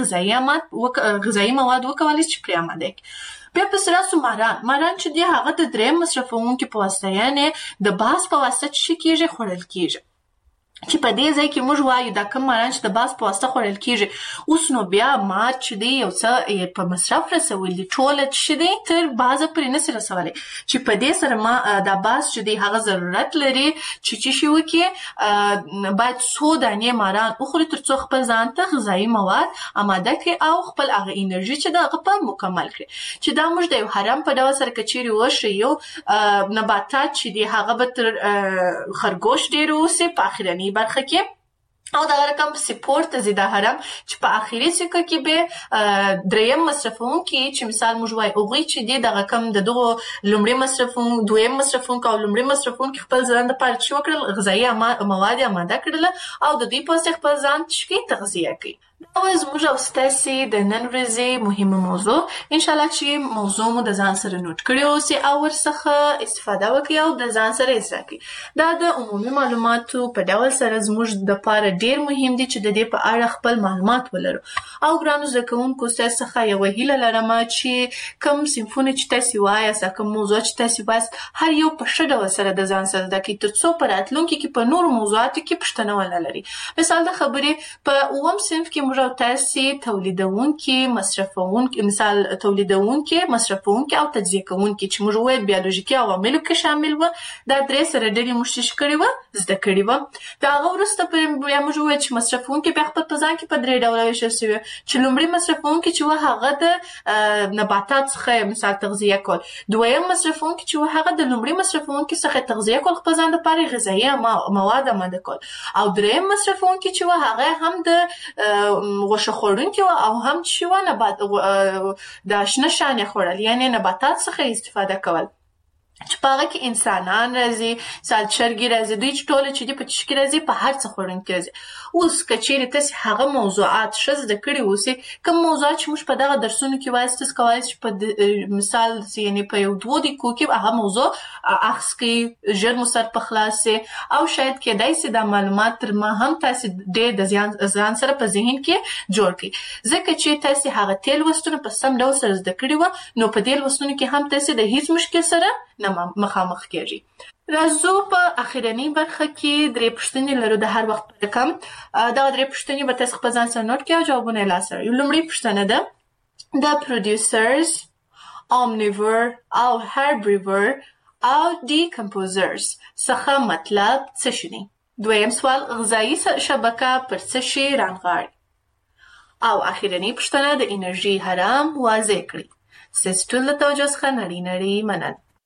غذایی مواد وکولای شي پرې آماده کړي. بیا په سراسو ماران چې دی هغه د دریم مصرفونکي په واسطه یعنی د باز په واسطه چې کیږي خوړل کیږي چې په دې ځای کې موږ وایو دا کوم ماران چې د باز په واسطه خوړل کیږي اوس نو بیا مار چې دی یو څه په مصرف رسول دي ټول چې دی تر باز پرې نشي رسولای چې په دې سره ما دا باز چې دی هغه ضرورت لري چې شي وکي باید څو دانې ماران وخوري ترڅو خپل ځان ته غذایی مواد آماده کړي او خپل هغه انرژي چې دا په مکمل کړي چې دا موږ د یو حرم په ډول سره کچيري وشي یو نباتات چې دی هغه به تر خرګوش ډیر اوسه په اخرنی برخه کې او دا رقم سپورت زیاده هرم چې په اخیری سکه کې به دریم مصرفونکي چې مثال موږ وایو اوغي چې دی د رقم د دغه لومړي مصرفون دویم مصرفون او لومړي مصرفون کې خپل ځان د پاره چې وکړل غذایی مواد آماده کړل او د دې په څیر خپل ځان چې تغذیه کوي. دا زموږ او ستاسو د نن ورځې مهمه موضوع ان شاء الله چې موضوع مو د ځان سره نوٹ کړئ او سي او ورڅخه استفاده وکړئ او د ځان سره یې کړئ. دا د عمومي معلوماتو په ډول سره زموږ د پاره ډیر مهم دي چې د دې په اړه خپل معلومات ولرو او ګرانو زده کوونکو ستاسو څخه یو هیله لرم چې کوم صنفونه چې تاسو وایي کوم موضوع چې تاسو وایي هر یو په ښه ډول سره د ځان سره د کې ترڅو په راتلونکي کې په نور موضوعاتو کې پښتنه ونه لري. مثال د خبرې په اوم صنف کې موږ تاسو تولیدونکي مصرفونکي مثال تولیدونکي مصرفونکي او تجزیه کوونکي چې موږ وایو بیولوژیکي عواملو کې شامل و دا درې سره ډېر مشترک کړي و زده کړي و. دا ورسته په بیا موږ وایو چې مصرفونکي په خپل ځان کې په درې ډول ویشل شوی چې لومړی مصرفونکي چې هغه د نباتات څخه مثال تغذیه کول دویم مصرفونکي چې هغه د لومړی مصرفونکي څخه تغذیه کول خپل ځان لپاره غذایی مواد آماده کول او دریم مصرفونکي چې هغه هم د غوښه خوړونکي او هم چې نبات د شنه شانې خوړل یعنی نباتات څخه استفاده کول چې پاغه کې انسانان راځي سالچرګي راځي دوی ټول چې دی په چشکی راځي په هر څه خورن کې راځي اوس کچېره تاسو هغه موضوعات شز د کړي اوسې کوم موضوعات چې موږ په دغه درسونو کې وایي تاسو کولی چې په مثال یعنی په یو دوه د کوکې هغه موضوع اخس کې ژر مو سر په خلاصې او شاید کې دای سي د معلومات تر ما هم تاسو د ځان سره په ذهن کې جوړ کړئ ځکه چې تاسو هغه تل وستونه په سم ډول سره زده کړی و نو په دې وستونه کې هم تاسو د هیڅ مشکل سره نه مخامخ کېږي راځو په اخیرنی برخه کې درې پوښتنې لرو د هر وخت په کم دا درې پوښتنې به تاسو په ځان سره نوٹ کړئ او جوابونه یې لاسره یو لومړی پوښتنه ده د producers omnivore او herbivore او decomposers څخه مطلب څه شي دویم سوال غذایی شبکه پر څه شي رانغاړي او اخیرنی پوښتنه د انرژي حرام واضح کړئ ستاسو ټول توجه څخه نړۍ مننه